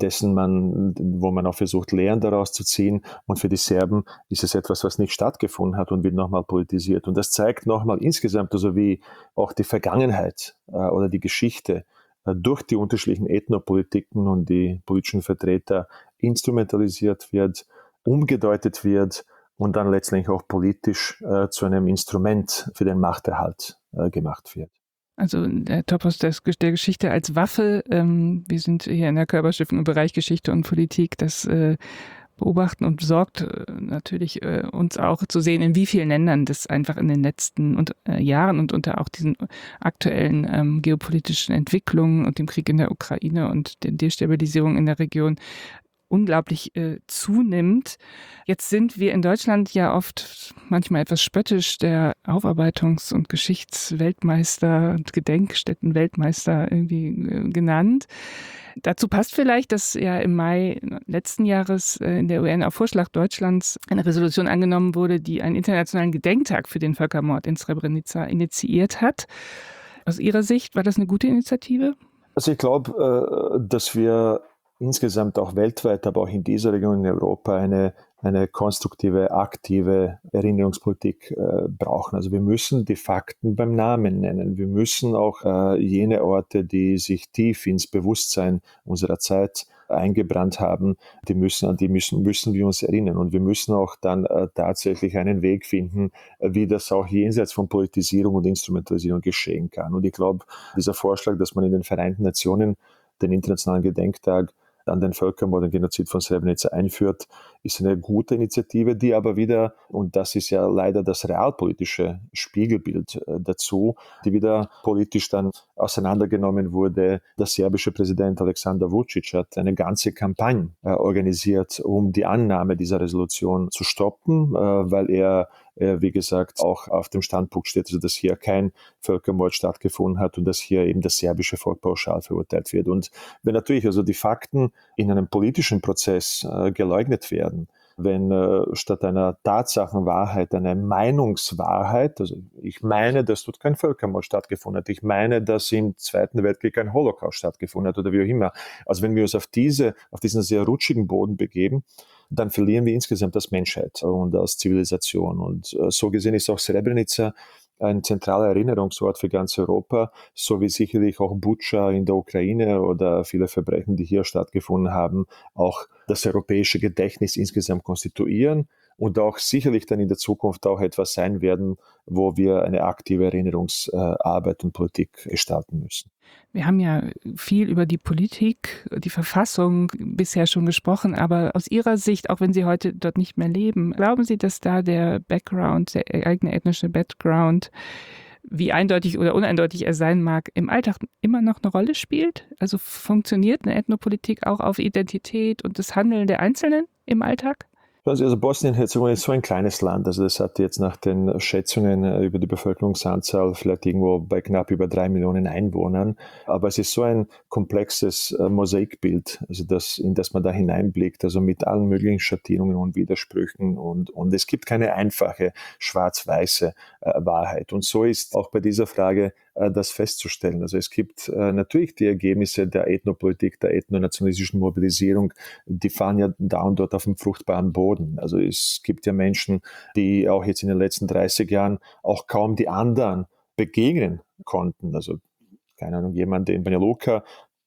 wo man auch versucht, Lehren daraus zu ziehen. Und für die Serben ist es etwas, was nicht stattgefunden hat und wird nochmal politisiert. Und das zeigt nochmal insgesamt, also wie auch die Vergangenheit oder die Geschichte durch die unterschiedlichen Ethnopolitiken und die politischen Vertreter instrumentalisiert wird, umgedeutet wird und dann letztlich auch politisch zu einem Instrument für den Machterhalt gemacht wird. Also der Topos der Geschichte als Waffe, wir sind hier in der Körperstiftung im Bereich Geschichte und Politik, das beobachten und besorgt natürlich uns auch zu sehen, in wie vielen Ländern das einfach in den letzten Jahren und unter auch diesen aktuellen geopolitischen Entwicklungen und dem Krieg in der Ukraine und der Destabilisierung in der Region unglaublich zunimmt. Jetzt sind wir in Deutschland ja oft manchmal etwas spöttisch der Aufarbeitungs- und Geschichtsweltmeister und Gedenkstättenweltmeister irgendwie genannt. Dazu passt vielleicht, dass ja im Mai letzten Jahres in der UN auf Vorschlag Deutschlands eine Resolution angenommen wurde, die einen internationalen Gedenktag für den Völkermord in Srebrenica initiiert hat. Aus Ihrer Sicht war das eine gute Initiative? Also ich glaube, dass wir insgesamt auch weltweit, aber auch in dieser Region in Europa eine konstruktive, aktive Erinnerungspolitik brauchen. Also wir müssen die Fakten beim Namen nennen. Wir müssen auch jene Orte, die sich tief ins Bewusstsein unserer Zeit eingebrannt haben, die müssen wir uns erinnern. Und wir müssen auch dann tatsächlich einen Weg finden, wie das auch jenseits von Politisierung und Instrumentalisierung geschehen kann. Und ich glaube, dieser Vorschlag, dass man in den Vereinten Nationen den Internationalen Gedenktag an den Völkermord und Genozid von Srebrenica einführt, ist eine gute Initiative, die aber wieder, und das ist ja leider das realpolitische Spiegelbild dazu, die wieder politisch dann auseinandergenommen wurde. Der serbische Präsident Aleksandar Vučić hat eine ganze Kampagne organisiert, um die Annahme dieser Resolution zu stoppen, weil er wie gesagt, auch auf dem Standpunkt steht, also dass hier kein Völkermord stattgefunden hat und dass hier eben das serbische Volk pauschal verurteilt wird. Und wenn natürlich also die Fakten in einem politischen Prozess geleugnet werden, wenn statt einer Tatsachenwahrheit eine Meinungswahrheit, also ich meine, dass dort kein Völkermord stattgefunden hat, ich meine, dass im Zweiten Weltkrieg kein Holocaust stattgefunden hat oder wie auch immer. Also wenn wir uns auf diesen sehr rutschigen Boden begeben, dann verlieren wir insgesamt als Menschheit und als Zivilisation. Und so gesehen ist auch Srebrenica ein zentraler Erinnerungsort für ganz Europa, so wie sicherlich auch Butscha in der Ukraine oder viele Verbrechen, die hier stattgefunden haben, auch das europäische Gedächtnis insgesamt konstituieren und auch sicherlich dann in der Zukunft auch etwas sein werden, wo wir eine aktive Erinnerungsarbeit und Politik gestalten müssen. Wir haben ja viel über die Politik, die Verfassung bisher schon gesprochen, aber aus Ihrer Sicht, auch wenn Sie heute dort nicht mehr leben, glauben Sie, dass da der Background, der eigene ethnische Background, wie eindeutig oder uneindeutig er sein mag, im Alltag immer noch eine Rolle spielt? Also funktioniert eine Ethnopolitik auch auf Identität und das Handeln der Einzelnen im Alltag? Also Bosnien-Herzegowina ist so ein kleines Land, also das hat jetzt nach den Schätzungen über die Bevölkerungsanzahl vielleicht irgendwo bei knapp über 3 Millionen Einwohnern, aber es ist so ein komplexes Mosaikbild, also in das man da hineinblickt, also mit allen möglichen Schattierungen und Widersprüchen und es gibt keine einfache schwarz-weiße Wahrheit und so ist auch bei dieser Frage das festzustellen. Also es gibt natürlich die Ergebnisse der Ethnopolitik, der ethnonationalistischen Mobilisierung, die fallen ja da und dort auf dem fruchtbaren Boden. Also es gibt ja Menschen, die auch jetzt in den letzten 30 Jahren auch kaum die anderen begegnen konnten. Also keine Ahnung, jemand, der in Banja Luka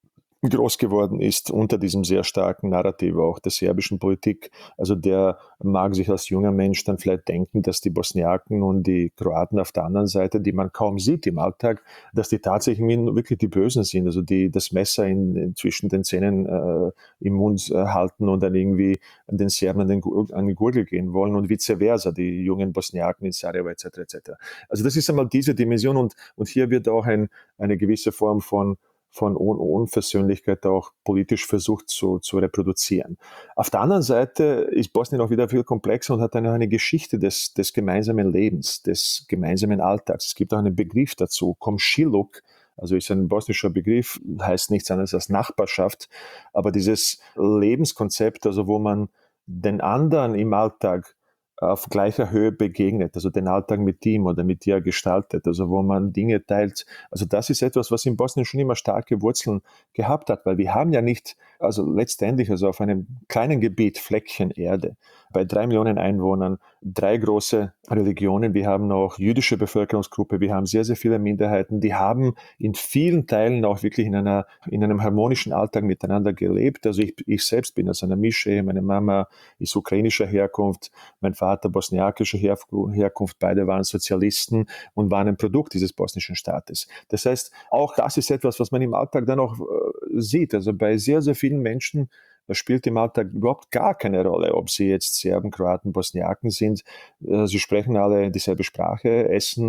groß geworden ist unter diesem sehr starken Narrativ auch der serbischen Politik. Also der mag sich als junger Mensch dann vielleicht denken, dass die Bosniaken und die Kroaten auf der anderen Seite, die man kaum sieht im Alltag, dass die tatsächlich wirklich die Bösen sind, also die das Messer zwischen den Zähnen im Mund halten und dann irgendwie den Serben an den Gurgel gehen wollen und vice versa, die jungen Bosniaken in Sarajevo etc. etc. Also das ist einmal diese Dimension und hier wird auch eine gewisse Form von Unversöhnlichkeit auch politisch versucht zu reproduzieren. Auf der anderen Seite ist Bosnien auch wieder viel komplexer und hat eine Geschichte des gemeinsamen Lebens, des gemeinsamen Alltags. Es gibt auch einen Begriff dazu, Komšiluk, also ist ein bosnischer Begriff, heißt nichts anderes als Nachbarschaft, aber dieses Lebenskonzept, also wo man den anderen im Alltag auf gleicher Höhe begegnet, also den Alltag mit ihm oder mit ihr gestaltet, also wo man Dinge teilt. Also das ist etwas, was in Bosnien schon immer starke Wurzeln gehabt hat, weil wir haben ja nicht, also letztendlich, also auf einem kleinen Gebiet, Fleckchen Erde, bei 3 Millionen Einwohnern, 3 große Religionen, wir haben auch jüdische Bevölkerungsgruppe, wir haben sehr, sehr viele Minderheiten, die haben in vielen Teilen auch wirklich in einem harmonischen Alltag miteinander gelebt. Also ich selbst bin aus einer Mische, meine Mama ist ukrainischer Herkunft, mein Vater bosniakischer Herkunft, beide waren Sozialisten und waren ein Produkt dieses bosnischen Staates. Das heißt, auch das ist etwas, was man im Alltag dann auch sieht. Also bei sehr, sehr vielen Menschen spielt im Alltag überhaupt gar keine Rolle, ob sie jetzt Serben, Kroaten, Bosniaken sind. Sie sprechen alle dieselbe Sprache,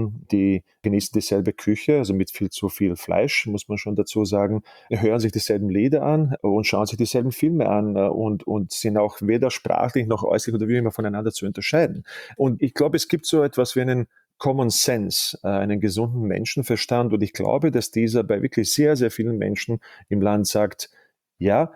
die genießen dieselbe Küche, also mit viel zu viel Fleisch, muss man schon dazu sagen, hören sich dieselben Lieder an und schauen sich dieselben Filme an und sind auch weder sprachlich noch äußerlich oder wie immer voneinander zu unterscheiden. Und ich glaube, es gibt so etwas wie einen Common Sense, einen gesunden Menschenverstand und ich glaube, dass dieser bei wirklich sehr, sehr vielen Menschen im Land sagt, ja,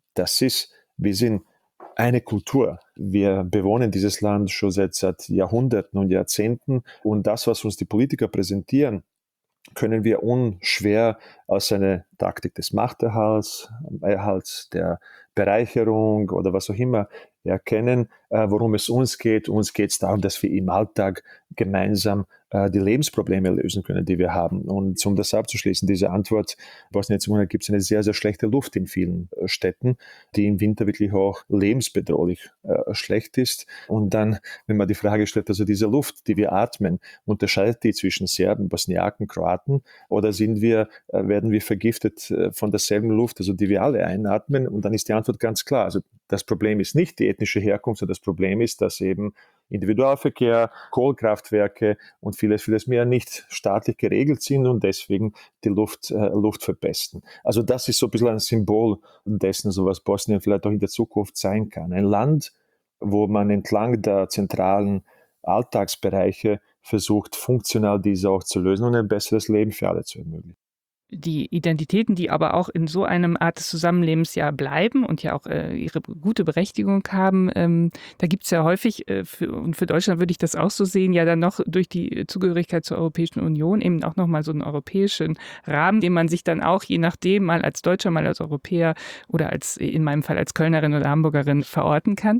wir sind eine Kultur. Wir bewohnen dieses Land schon seit Jahrhunderten und Jahrzehnten und das, was uns die Politiker präsentieren, können wir unschwer als eine Taktik des Machterhalts, der Bereicherung oder was auch immer erkennen, worum es uns geht. Uns geht es darum, dass wir im Alltag gemeinsam die Lebensprobleme lösen können, die wir haben. Und um das abzuschließen, diese Antwort, Bosnien-Herzegowina gibt es eine sehr, sehr schlechte Luft in vielen Städten, die im Winter wirklich auch lebensbedrohlich schlecht ist. Und dann, wenn man die Frage stellt, also diese Luft, die wir atmen, unterscheidet die zwischen Serben, Bosniaken, Kroaten oder werden wir vergiftet von derselben Luft, also die wir alle einatmen? Und dann ist die Antwort ganz klar. Also das Problem ist nicht die ethnische Herkunft, sondern das Problem ist, dass eben Individualverkehr, Kohlekraftwerke und vieles, vieles mehr nicht staatlich geregelt sind und deswegen die Luft verpesten. Also das ist so ein bisschen ein Symbol dessen, so was Bosnien vielleicht auch in der Zukunft sein kann. Ein Land, wo man entlang der zentralen Alltagsbereiche versucht, funktional diese auch zu lösen und ein besseres Leben für alle zu ermöglichen. Die Identitäten, die aber auch in so einem Art des Zusammenlebens ja bleiben und ja auch ihre gute Berechtigung haben, da gibt es ja häufig, und für Deutschland würde ich das auch so sehen, ja dann noch durch die Zugehörigkeit zur Europäischen Union eben auch nochmal so einen europäischen Rahmen, den man sich dann auch je nachdem mal als Deutscher, mal als Europäer oder als in meinem Fall als Kölnerin oder Hamburgerin verorten kann.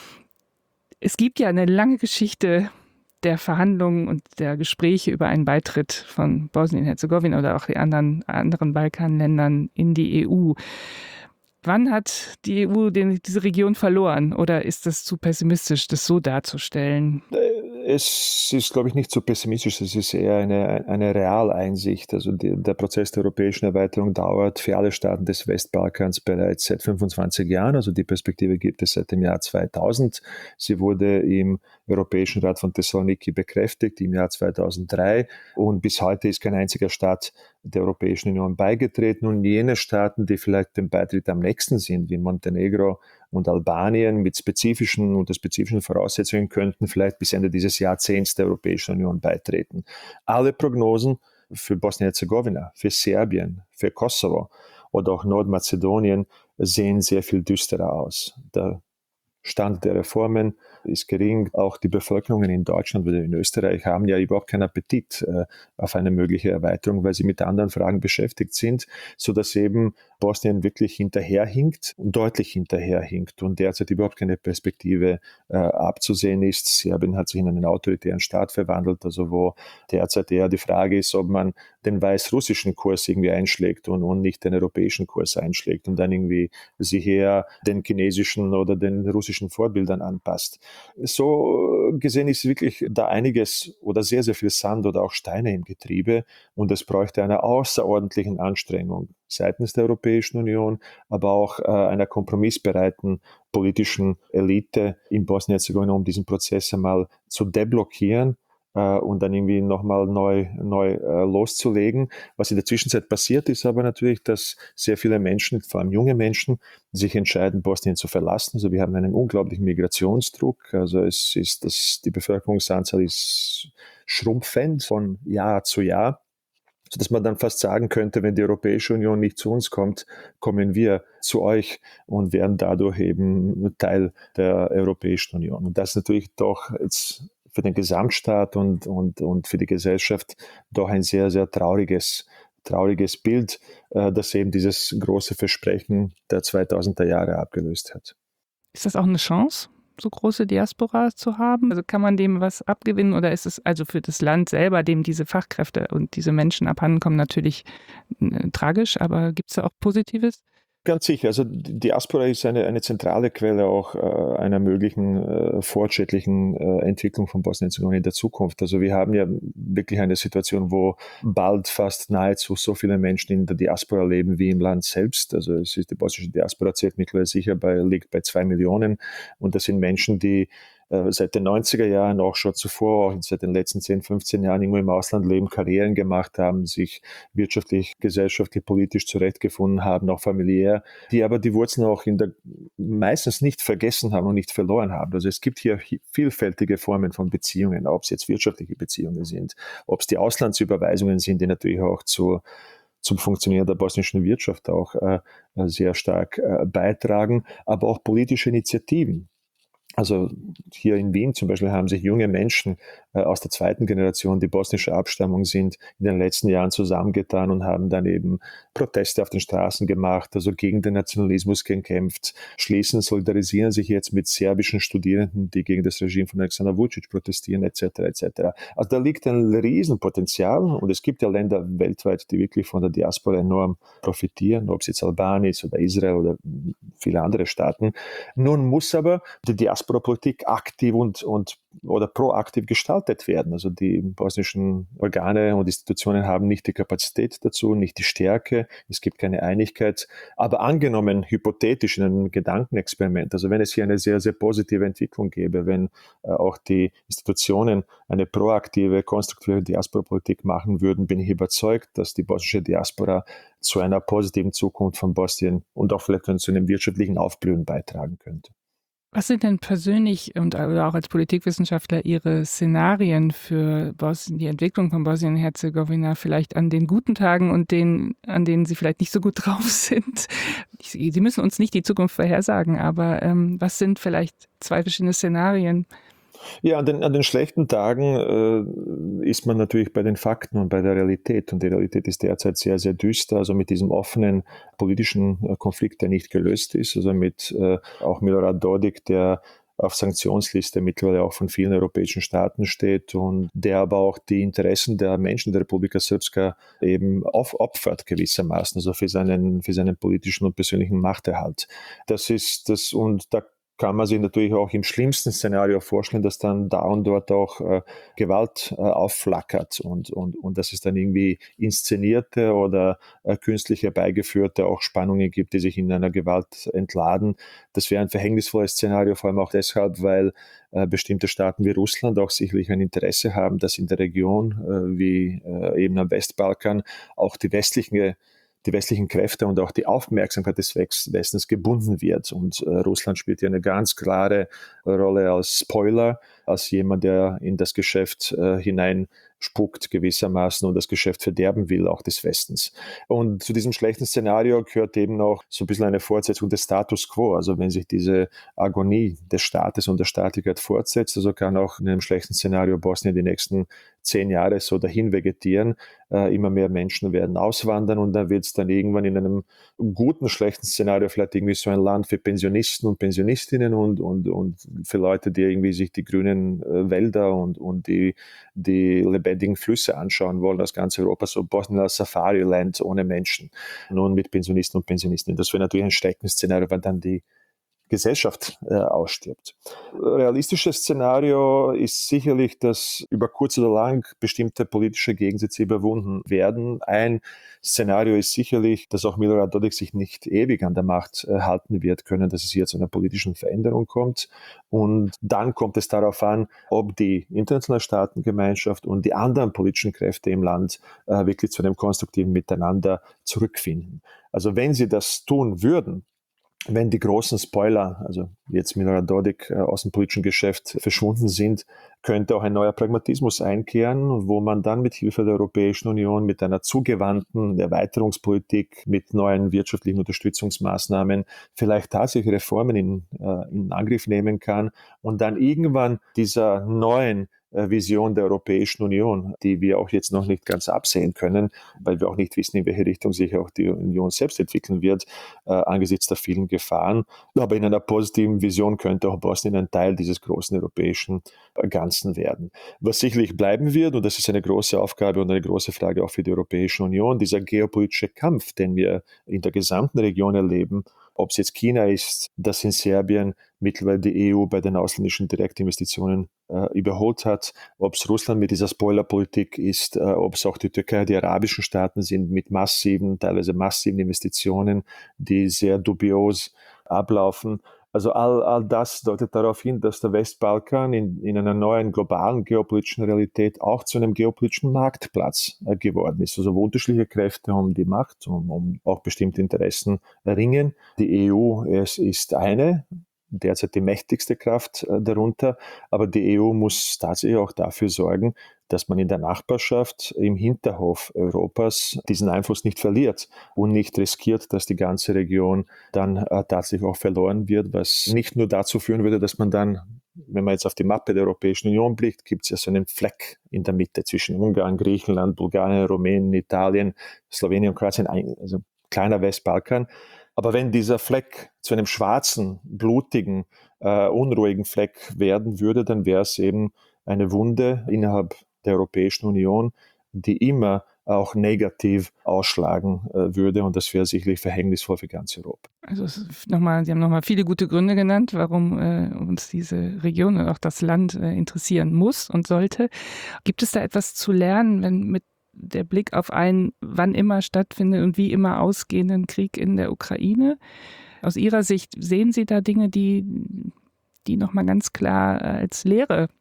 Es gibt ja eine lange Geschichte der Verhandlungen und der Gespräche über einen Beitritt von Bosnien-Herzegowina oder auch die anderen Balkanländern in die EU. Wann hat die EU diese Region verloren oder ist das zu pessimistisch, das so darzustellen? Es ist, glaube ich, nicht so pessimistisch, es ist eher eine Realeinsicht. Also der Prozess der europäischen Erweiterung dauert für alle Staaten des Westbalkans bereits seit 25 Jahren. Also die Perspektive gibt es seit dem Jahr 2000. Sie wurde im Europäischen Rat von Thessaloniki bekräftigt im Jahr 2003 und bis heute ist kein einziger Staat der Europäischen Union beigetreten. Und jene Staaten, die vielleicht dem Beitritt am nächsten sind, wie Montenegro und Albanien mit spezifischen Voraussetzungen, könnten vielleicht bis Ende dieses Jahrzehnts der Europäischen Union beitreten. Alle Prognosen für Bosnien-Herzegowina, für Serbien, für Kosovo oder auch Nordmazedonien sehen sehr viel düsterer aus. Der Stand der Reformen ist gering. Auch die Bevölkerungen in Deutschland oder in Österreich haben ja überhaupt keinen Appetit auf eine mögliche Erweiterung, weil sie mit anderen Fragen beschäftigt sind, sodass eben Bosnien wirklich hinterherhinkt und deutlich hinterherhinkt und derzeit überhaupt keine Perspektive abzusehen ist. Serbien hat sich in einen autoritären Staat verwandelt, also wo derzeit eher die Frage ist, ob man den weißrussischen Kurs irgendwie einschlägt und nicht den europäischen Kurs einschlägt und dann irgendwie sich eher den chinesischen oder den russischen Vorbildern anpasst. So gesehen ist wirklich da einiges oder sehr, sehr viel Sand oder auch Steine im Getriebe und es bräuchte einer außerordentlichen Anstrengung seitens der Europäischen Union, aber auch einer kompromissbereiten politischen Elite in Bosnien-Herzegowina, um diesen Prozess einmal zu deblockieren und dann irgendwie nochmal neu loszulegen. Was in der Zwischenzeit passiert ist aber natürlich, dass sehr viele Menschen, vor allem junge Menschen, sich entscheiden, Bosnien zu verlassen. Also wir haben einen unglaublichen Migrationsdruck. Also die Bevölkerungsanzahl ist schrumpfend von Jahr zu Jahr, sodass man dann fast sagen könnte, wenn die Europäische Union nicht zu uns kommt, kommen wir zu euch und werden dadurch eben Teil der Europäischen Union. Und das ist natürlich doch jetzt für den Gesamtstaat und für die Gesellschaft doch ein sehr, sehr trauriges Bild, das eben dieses große Versprechen der 2000er Jahre abgelöst hat. Ist das auch eine Chance, so große Diaspora zu haben? Also kann man dem was abgewinnen oder ist es also für das Land selber, dem diese Fachkräfte und diese Menschen abhandenkommen, natürlich tragisch, aber gibt es da auch Positives? Ganz sicher. Also die Diaspora ist eine zentrale Quelle auch einer möglichen fortschrittlichen Entwicklung von Bosnien-Herzegowina in der Zukunft. Also wir haben ja wirklich eine Situation, wo bald fast nahezu so viele Menschen in der Diaspora leben wie im Land selbst. Also die bosnische Diaspora zählt mittlerweile liegt bei 2 Millionen. Und das sind Menschen, die seit den 90er Jahren, auch schon zuvor, auch seit den letzten 10, 15 Jahren irgendwo im Ausland leben, Karrieren gemacht haben, sich wirtschaftlich, gesellschaftlich, politisch zurechtgefunden haben, auch familiär, die aber die Wurzeln auch meistens nicht vergessen haben und nicht verloren haben. Also es gibt hier vielfältige Formen von Beziehungen, ob es jetzt wirtschaftliche Beziehungen sind, ob es die Auslandsüberweisungen sind, die natürlich auch zum Funktionieren der bosnischen Wirtschaft auch sehr stark beitragen, aber auch politische Initiativen. Also hier in Wien zum Beispiel haben sich junge Menschen aus der zweiten Generation, die bosnischer Abstammung sind, in den letzten Jahren zusammengetan und haben dann eben Proteste auf den Straßen gemacht, also gegen den Nationalismus gekämpft, solidarisieren sich jetzt mit serbischen Studierenden, die gegen das Regime von Alexander Vučić protestieren, etc. etc. Also da liegt ein Riesenpotenzial und es gibt ja Länder weltweit, die wirklich von der Diaspora enorm profitieren, ob es jetzt Albanien ist oder Israel oder viele andere Staaten. Nun muss aber die Diaspora-Politik aktiv oder proaktiv gestaltet werden. Also die bosnischen Organe und Institutionen haben nicht die Kapazität dazu, nicht die Stärke, es gibt keine Einigkeit. Aber angenommen, hypothetisch in einem Gedankenexperiment, also wenn es hier eine sehr, sehr positive Entwicklung gäbe, wenn auch die Institutionen eine proaktive, konstruktive Diaspora-Politik machen würden, bin ich überzeugt, dass die bosnische Diaspora zu einer positiven Zukunft von Bosnien und auch vielleicht zu einem wirtschaftlichen Aufblühen beitragen könnte. Was sind denn persönlich oder auch als Politikwissenschaftler Ihre Szenarien für die Entwicklung von Bosnien-Herzegowina, vielleicht an den guten Tagen und denen, an denen Sie vielleicht nicht so gut drauf sind? Sie müssen uns nicht die Zukunft vorhersagen, aber was sind vielleicht zwei verschiedene Szenarien? Ja, an den schlechten Tagen ist man natürlich bei den Fakten und bei der Realität. Und die Realität ist derzeit sehr, sehr düster. Also mit diesem offenen politischen Konflikt, der nicht gelöst ist. Also mit auch Milorad Dodik, der auf Sanktionsliste mittlerweile auch von vielen europäischen Staaten steht und der aber auch die Interessen der Menschen der Republika Srpska eben opfert gewissermaßen, also für seinen politischen und persönlichen Machterhalt. Das ist das, und da kann man sich natürlich auch im schlimmsten Szenario vorstellen, dass dann da und dort auch Gewalt aufflackert und dass es dann irgendwie inszenierte oder künstlich herbeigeführte auch Spannungen gibt, die sich in einer Gewalt entladen. Das wäre ein verhängnisvolles Szenario, vor allem auch deshalb, weil bestimmte Staaten wie Russland auch sicherlich ein Interesse haben, dass in der Region wie eben am Westbalkan auch die westlichen Kräfte und auch die Aufmerksamkeit des Westens gebunden wird. Und Russland spielt hier eine ganz klare Rolle als Spoiler, als jemand, der in das Geschäft hineinspuckt gewissermaßen und das Geschäft verderben will, auch des Westens. Und zu diesem schlechten Szenario gehört eben noch so ein bisschen eine Fortsetzung des Status quo. Also wenn sich diese Agonie des Staates und der Staatlichkeit fortsetzt, also kann auch in einem schlechten Szenario Bosnien die nächsten 10 Jahre so dahin vegetieren. Immer mehr Menschen werden auswandern und dann wird es dann irgendwann in einem guten, schlechten Szenario vielleicht irgendwie so ein Land für Pensionisten und Pensionistinnen und für Leute, die irgendwie sich die grünen Wälder und die lebendigen Flüsse anschauen wollen aus ganz Europa, so Bosnien als Safari-Land ohne Menschen, nun mit Pensionisten und Pensionistinnen. Das wäre natürlich ein Schreckensszenario, wenn dann die Gesellschaft ausstirbt. Realistisches Szenario ist sicherlich, dass über kurz oder lang bestimmte politische Gegensätze überwunden werden. Ein Szenario ist sicherlich, dass auch Milorad Dodik sich nicht ewig an der Macht halten wird können, dass es hier zu einer politischen Veränderung kommt. Und dann kommt es darauf an, ob die internationale Staatengemeinschaft und die anderen politischen Kräfte im Land wirklich zu einem konstruktiven Miteinander zurückfinden. Also wenn sie das tun würden, wenn die großen Spoiler, also jetzt Milorad Dodik aus dem politischen Geschäft verschwunden sind, könnte auch ein neuer Pragmatismus einkehren, wo man dann mit Hilfe der Europäischen Union, mit einer zugewandten Erweiterungspolitik, mit neuen wirtschaftlichen Unterstützungsmaßnahmen vielleicht tatsächlich Reformen in Angriff nehmen kann und dann irgendwann dieser neuen Vision der Europäischen Union, die wir auch jetzt noch nicht ganz absehen können, weil wir auch nicht wissen, in welche Richtung sich auch die Union selbst entwickeln wird, angesichts der vielen Gefahren. Aber in einer positiven Vision könnte auch Bosnien ein Teil dieses großen europäischen Ganzen werden. Was sicherlich bleiben wird, und das ist eine große Aufgabe und eine große Frage auch für die Europäische Union, dieser geopolitische Kampf, den wir in der gesamten Region erleben, ob es jetzt China ist, das in Serbien mittlerweile die EU bei den ausländischen Direktinvestitionen überholt hat, ob es Russland mit dieser Spoilerpolitik ist, ob es auch die Türkei, die arabischen Staaten sind mit teilweise massiven Investitionen, die sehr dubios ablaufen. Also all das deutet darauf hin, dass der Westbalkan in einer neuen globalen geopolitischen Realität auch zu einem geopolitischen Marktplatz geworden ist. Also wo unterschiedliche Kräfte um die Macht, um auch bestimmte Interessen ringen. Die EU ist eine, derzeit die mächtigste Kraft darunter, aber die EU muss tatsächlich auch dafür sorgen, dass man in der Nachbarschaft im Hinterhof Europas diesen Einfluss nicht verliert und nicht riskiert, dass die ganze Region dann tatsächlich auch verloren wird, was nicht nur dazu führen würde, dass man dann, wenn man jetzt auf die Mappe der Europäischen Union blickt, gibt es ja so einen Fleck in der Mitte zwischen Ungarn, Griechenland, Bulgarien, Rumänien, Italien, Slowenien und Kroatien, also kleiner Westbalkan. Aber wenn dieser Fleck zu einem schwarzen, blutigen, unruhigen Fleck werden würde, dann wäre es eben eine Wunde innerhalb der Europäischen Union, die immer auch negativ ausschlagen würde. Und das wäre sicherlich verhängnisvoll für ganz Europa. Also Sie haben nochmal viele gute Gründe genannt, warum uns diese Region und auch das Land interessieren muss und sollte. Gibt es da etwas zu lernen, wenn mit der Blick auf einen wann immer stattfindenden und wie immer ausgehenden Krieg in der Ukraine? Aus Ihrer Sicht sehen Sie da Dinge, die nochmal ganz klar als Lehre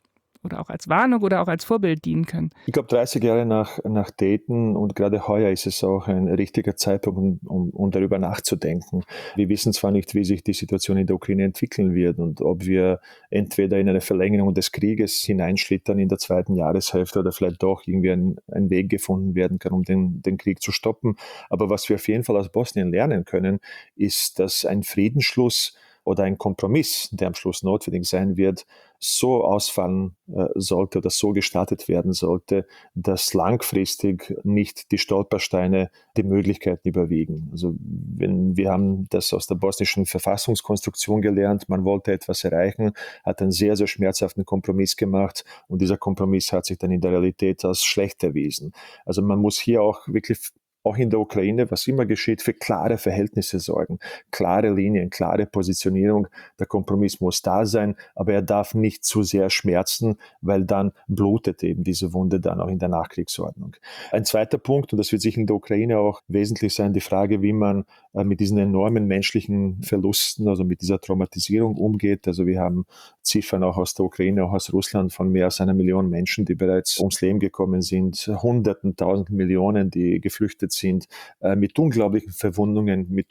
oder auch als Warnung oder auch als Vorbild dienen können? Ich glaube, 30 Jahre nach Dayton und gerade heuer ist es auch ein richtiger Zeitpunkt, um darüber nachzudenken. Wir wissen zwar nicht, wie sich die Situation in der Ukraine entwickeln wird und ob wir entweder in eine Verlängerung des Krieges hineinschlittern in der zweiten Jahreshälfte oder vielleicht doch irgendwie ein Weg gefunden werden kann, um den Krieg zu stoppen. Aber was wir auf jeden Fall aus Bosnien lernen können, ist, dass ein Friedensschluss oder ein Kompromiss, der am Schluss notwendig sein wird, so ausfallen sollte oder so gestartet werden sollte, dass langfristig nicht die Stolpersteine die Möglichkeiten überwiegen. Also wir haben das aus der bosnischen Verfassungskonstruktion gelernt, man wollte etwas erreichen, hat einen sehr, sehr schmerzhaften Kompromiss gemacht und dieser Kompromiss hat sich dann in der Realität als schlecht erwiesen. Also man muss hier auch wirklich auch in der Ukraine, was immer geschieht, für klare Verhältnisse sorgen, klare Linien, klare Positionierung. Der Kompromiss muss da sein, aber er darf nicht zu sehr schmerzen, weil dann blutet eben diese Wunde dann auch in der Nachkriegsordnung. Ein zweiter Punkt, und das wird sich in der Ukraine auch wesentlich sein, die Frage, wie man mit diesen enormen menschlichen Verlusten, also mit dieser Traumatisierung umgeht. Also wir haben Ziffern auch aus der Ukraine, auch aus Russland von mehr als 1 Million Menschen, die bereits ums Leben gekommen sind, Hunderten, Tausenden Millionen, die geflüchtet sind, mit unglaublichen Verwundungen, mit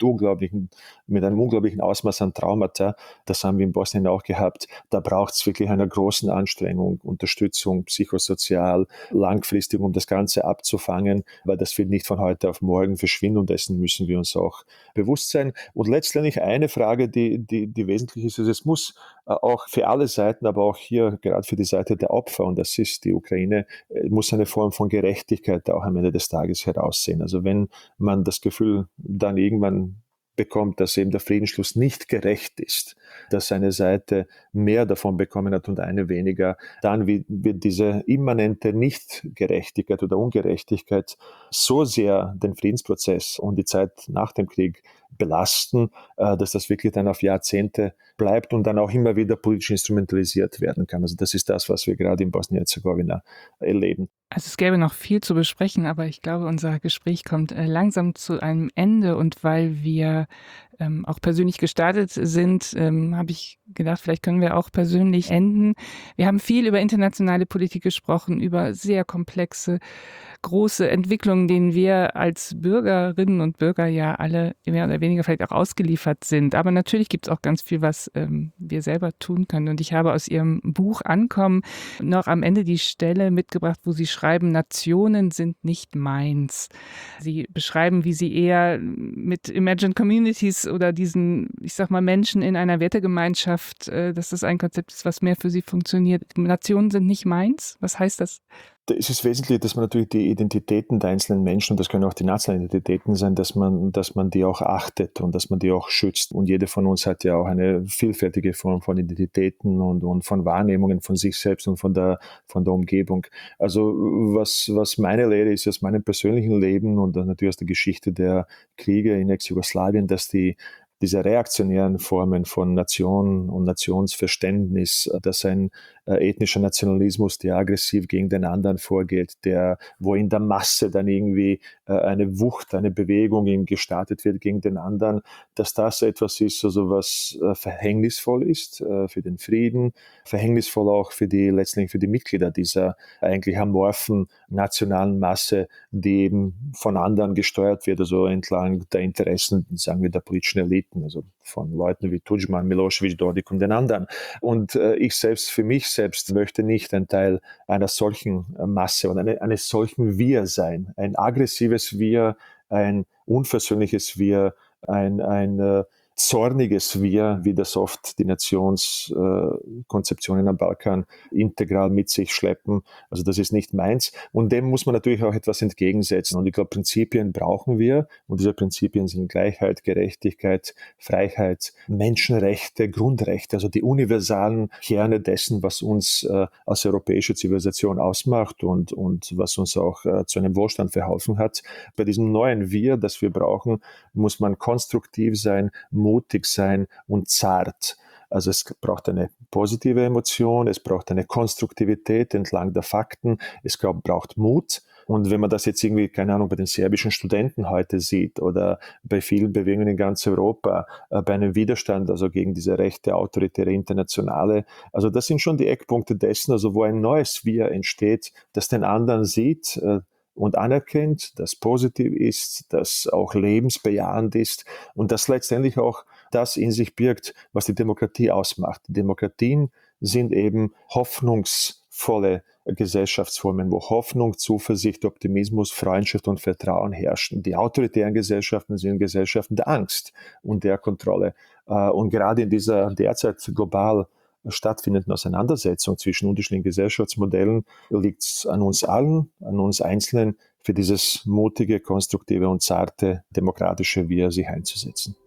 einem unglaublichen Ausmaß an Traumata. Das haben wir in Bosnien auch gehabt. Da braucht es wirklich einer großen Anstrengung, Unterstützung, psychosozial, langfristig, um das Ganze abzufangen, weil das wird nicht von heute auf morgen verschwinden und dessen müssen wir uns auch bewusst sein. Und letztendlich eine Frage, die wesentlich ist, es muss auch für alle Seiten, aber auch hier gerade für die Seite der Opfer, und das ist die Ukraine, muss eine Form von Gerechtigkeit auch am Ende des Tages heraussehen. Also wenn man das Gefühl dann irgendwann bekommt, dass eben der Friedensschluss nicht gerecht ist, dass eine Seite mehr davon bekommen hat und eine weniger, dann wird diese immanente Nichtgerechtigkeit oder Ungerechtigkeit so sehr den Friedensprozess und die Zeit nach dem Krieg belasten, dass das wirklich dann auf Jahrzehnte bleibt und dann auch immer wieder politisch instrumentalisiert werden kann. Also das ist das, was wir gerade in Bosnien-Herzegowina erleben. Also es gäbe noch viel zu besprechen, aber ich glaube, unser Gespräch kommt langsam zu einem Ende. Und weil wir auch persönlich gestartet sind, habe ich gedacht, vielleicht können wir auch persönlich enden. Wir haben viel über internationale Politik gesprochen, über sehr komplexe, große Entwicklungen, denen wir als Bürgerinnen und Bürger ja alle mehr oder weniger vielleicht auch ausgeliefert sind. Aber natürlich gibt es auch ganz viel, was wir selber tun können. Und ich habe aus Ihrem Buch Ankommen noch am Ende die Stelle mitgebracht, wo Sie schreiben, Nationen sind nicht meins. Sie beschreiben, wie Sie eher mit Imagined Communities oder diesen, ich sag mal, Menschen in einer Wertegemeinschaft, dass das ein Konzept ist, was mehr für Sie funktioniert. Nationen sind nicht meins. Was heißt das? Es ist wesentlich, dass man natürlich die Identitäten der einzelnen Menschen, und das können auch die nationalen Identitäten sein, dass man die auch achtet und dass man die auch schützt. Und jede von uns hat ja auch eine vielfältige Form von Identitäten und von Wahrnehmungen von sich selbst und von der Umgebung. Also was meine Lehre ist aus meinem persönlichen Leben und dann natürlich aus der Geschichte der Kriege in Ex-Jugoslawien, dass diese reaktionären Formen von Nation und Nationsverständnis, dass ein ethnischer Nationalismus, der aggressiv gegen den anderen vorgeht, wo in der Masse dann irgendwie eine Wucht, eine Bewegung eben gestartet wird gegen den anderen, dass das etwas ist, also was verhängnisvoll ist für den Frieden, verhängnisvoll auch letztendlich für die Mitglieder dieser eigentlich amorphen nationalen Masse, die eben von anderen gesteuert wird, also entlang der Interessen, sagen wir, der politischen Eliten, also von Leuten wie Tudjman, Milosevic, Dodik und den anderen. Und ich für mich selbst möchte nicht ein Teil einer solchen Masse und eines solchen Wir sein. Ein aggressives Wir, ein unversöhnliches Wir, ein zorniges Wir, wie das oft die Nationskonzeptionen am Balkan integral mit sich schleppen. Also das ist nicht meins. Und dem muss man natürlich auch etwas entgegensetzen. Und ich glaube, Prinzipien brauchen wir. Und diese Prinzipien sind Gleichheit, Gerechtigkeit, Freiheit, Menschenrechte, Grundrechte, also die universalen Kerne dessen, was uns als europäische Zivilisation ausmacht und was uns auch zu einem Wohlstand verholfen hat. Bei diesem neuen Wir, das wir brauchen, muss man konstruktiv sein, mutig sein und zart. Also es braucht eine positive Emotion, es braucht eine Konstruktivität entlang der Fakten, es braucht Mut Und wenn man das jetzt irgendwie, keine Ahnung, bei den serbischen Studenten heute sieht oder bei vielen Bewegungen in ganz Europa, bei einem Widerstand, also gegen diese rechte, autoritäre Internationale, also das sind schon die Eckpunkte dessen, also wo ein neues Wir entsteht, das den anderen sieht, und anerkennt, das positiv ist, das auch lebensbejahend ist und das letztendlich auch das in sich birgt, was die Demokratie ausmacht. Die Demokratien sind eben hoffnungsvolle Gesellschaftsformen, wo Hoffnung, Zuversicht, Optimismus, Freundschaft und Vertrauen herrschen. Die autoritären Gesellschaften sind Gesellschaften der Angst und der Kontrolle. Und gerade in dieser derzeit global stattfindenden Auseinandersetzung zwischen unterschiedlichen Gesellschaftsmodellen liegt es an uns allen, an uns Einzelnen, für dieses mutige, konstruktive und zarte demokratische Wir sich einzusetzen.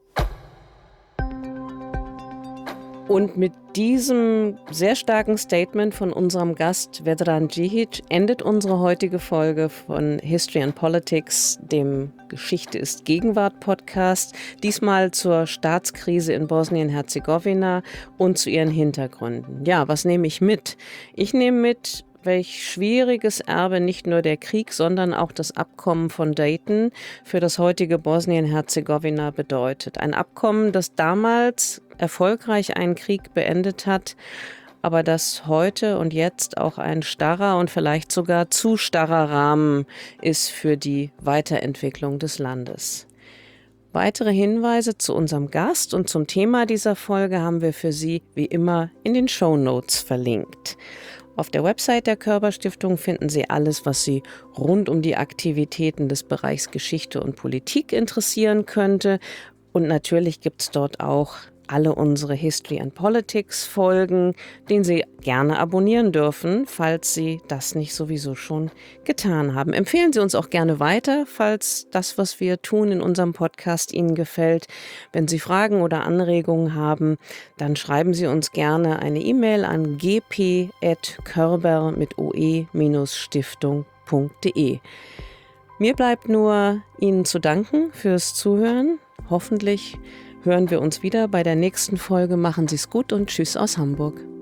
Und mit diesem sehr starken Statement von unserem Gast Vedran Djihic endet unsere heutige Folge von History and Politics, dem Geschichte ist Gegenwart Podcast, diesmal zur Staatskrise in Bosnien-Herzegowina und zu ihren Hintergründen. Ja, was nehme ich mit? Ich nehme mit, welch schwieriges Erbe nicht nur der Krieg, sondern auch das Abkommen von Dayton für das heutige Bosnien-Herzegowina bedeutet. Ein Abkommen, das damals erfolgreich einen Krieg beendet hat, aber das heute und jetzt auch ein starrer und vielleicht sogar zu starrer Rahmen ist für die Weiterentwicklung des Landes. Weitere Hinweise zu unserem Gast und zum Thema dieser Folge haben wir für Sie wie immer in den Shownotes verlinkt. Auf der Website der Körber-Stiftung finden Sie alles, was Sie rund um die Aktivitäten des Bereichs Geschichte und Politik interessieren könnte. Und natürlich gibt es dort auch alle unsere History and Politics Folgen, den Sie gerne abonnieren dürfen, falls Sie das nicht sowieso schon getan haben. Empfehlen Sie uns auch gerne weiter, falls das, was wir tun in unserem Podcast Ihnen gefällt. Wenn Sie Fragen oder Anregungen haben, dann schreiben Sie uns gerne eine E-Mail an gp@körber-stiftung.de. Mir bleibt nur, Ihnen zu danken fürs Zuhören. Hoffentlich hören wir uns wieder bei der nächsten Folge. Machen Sie es gut und tschüss aus Hamburg.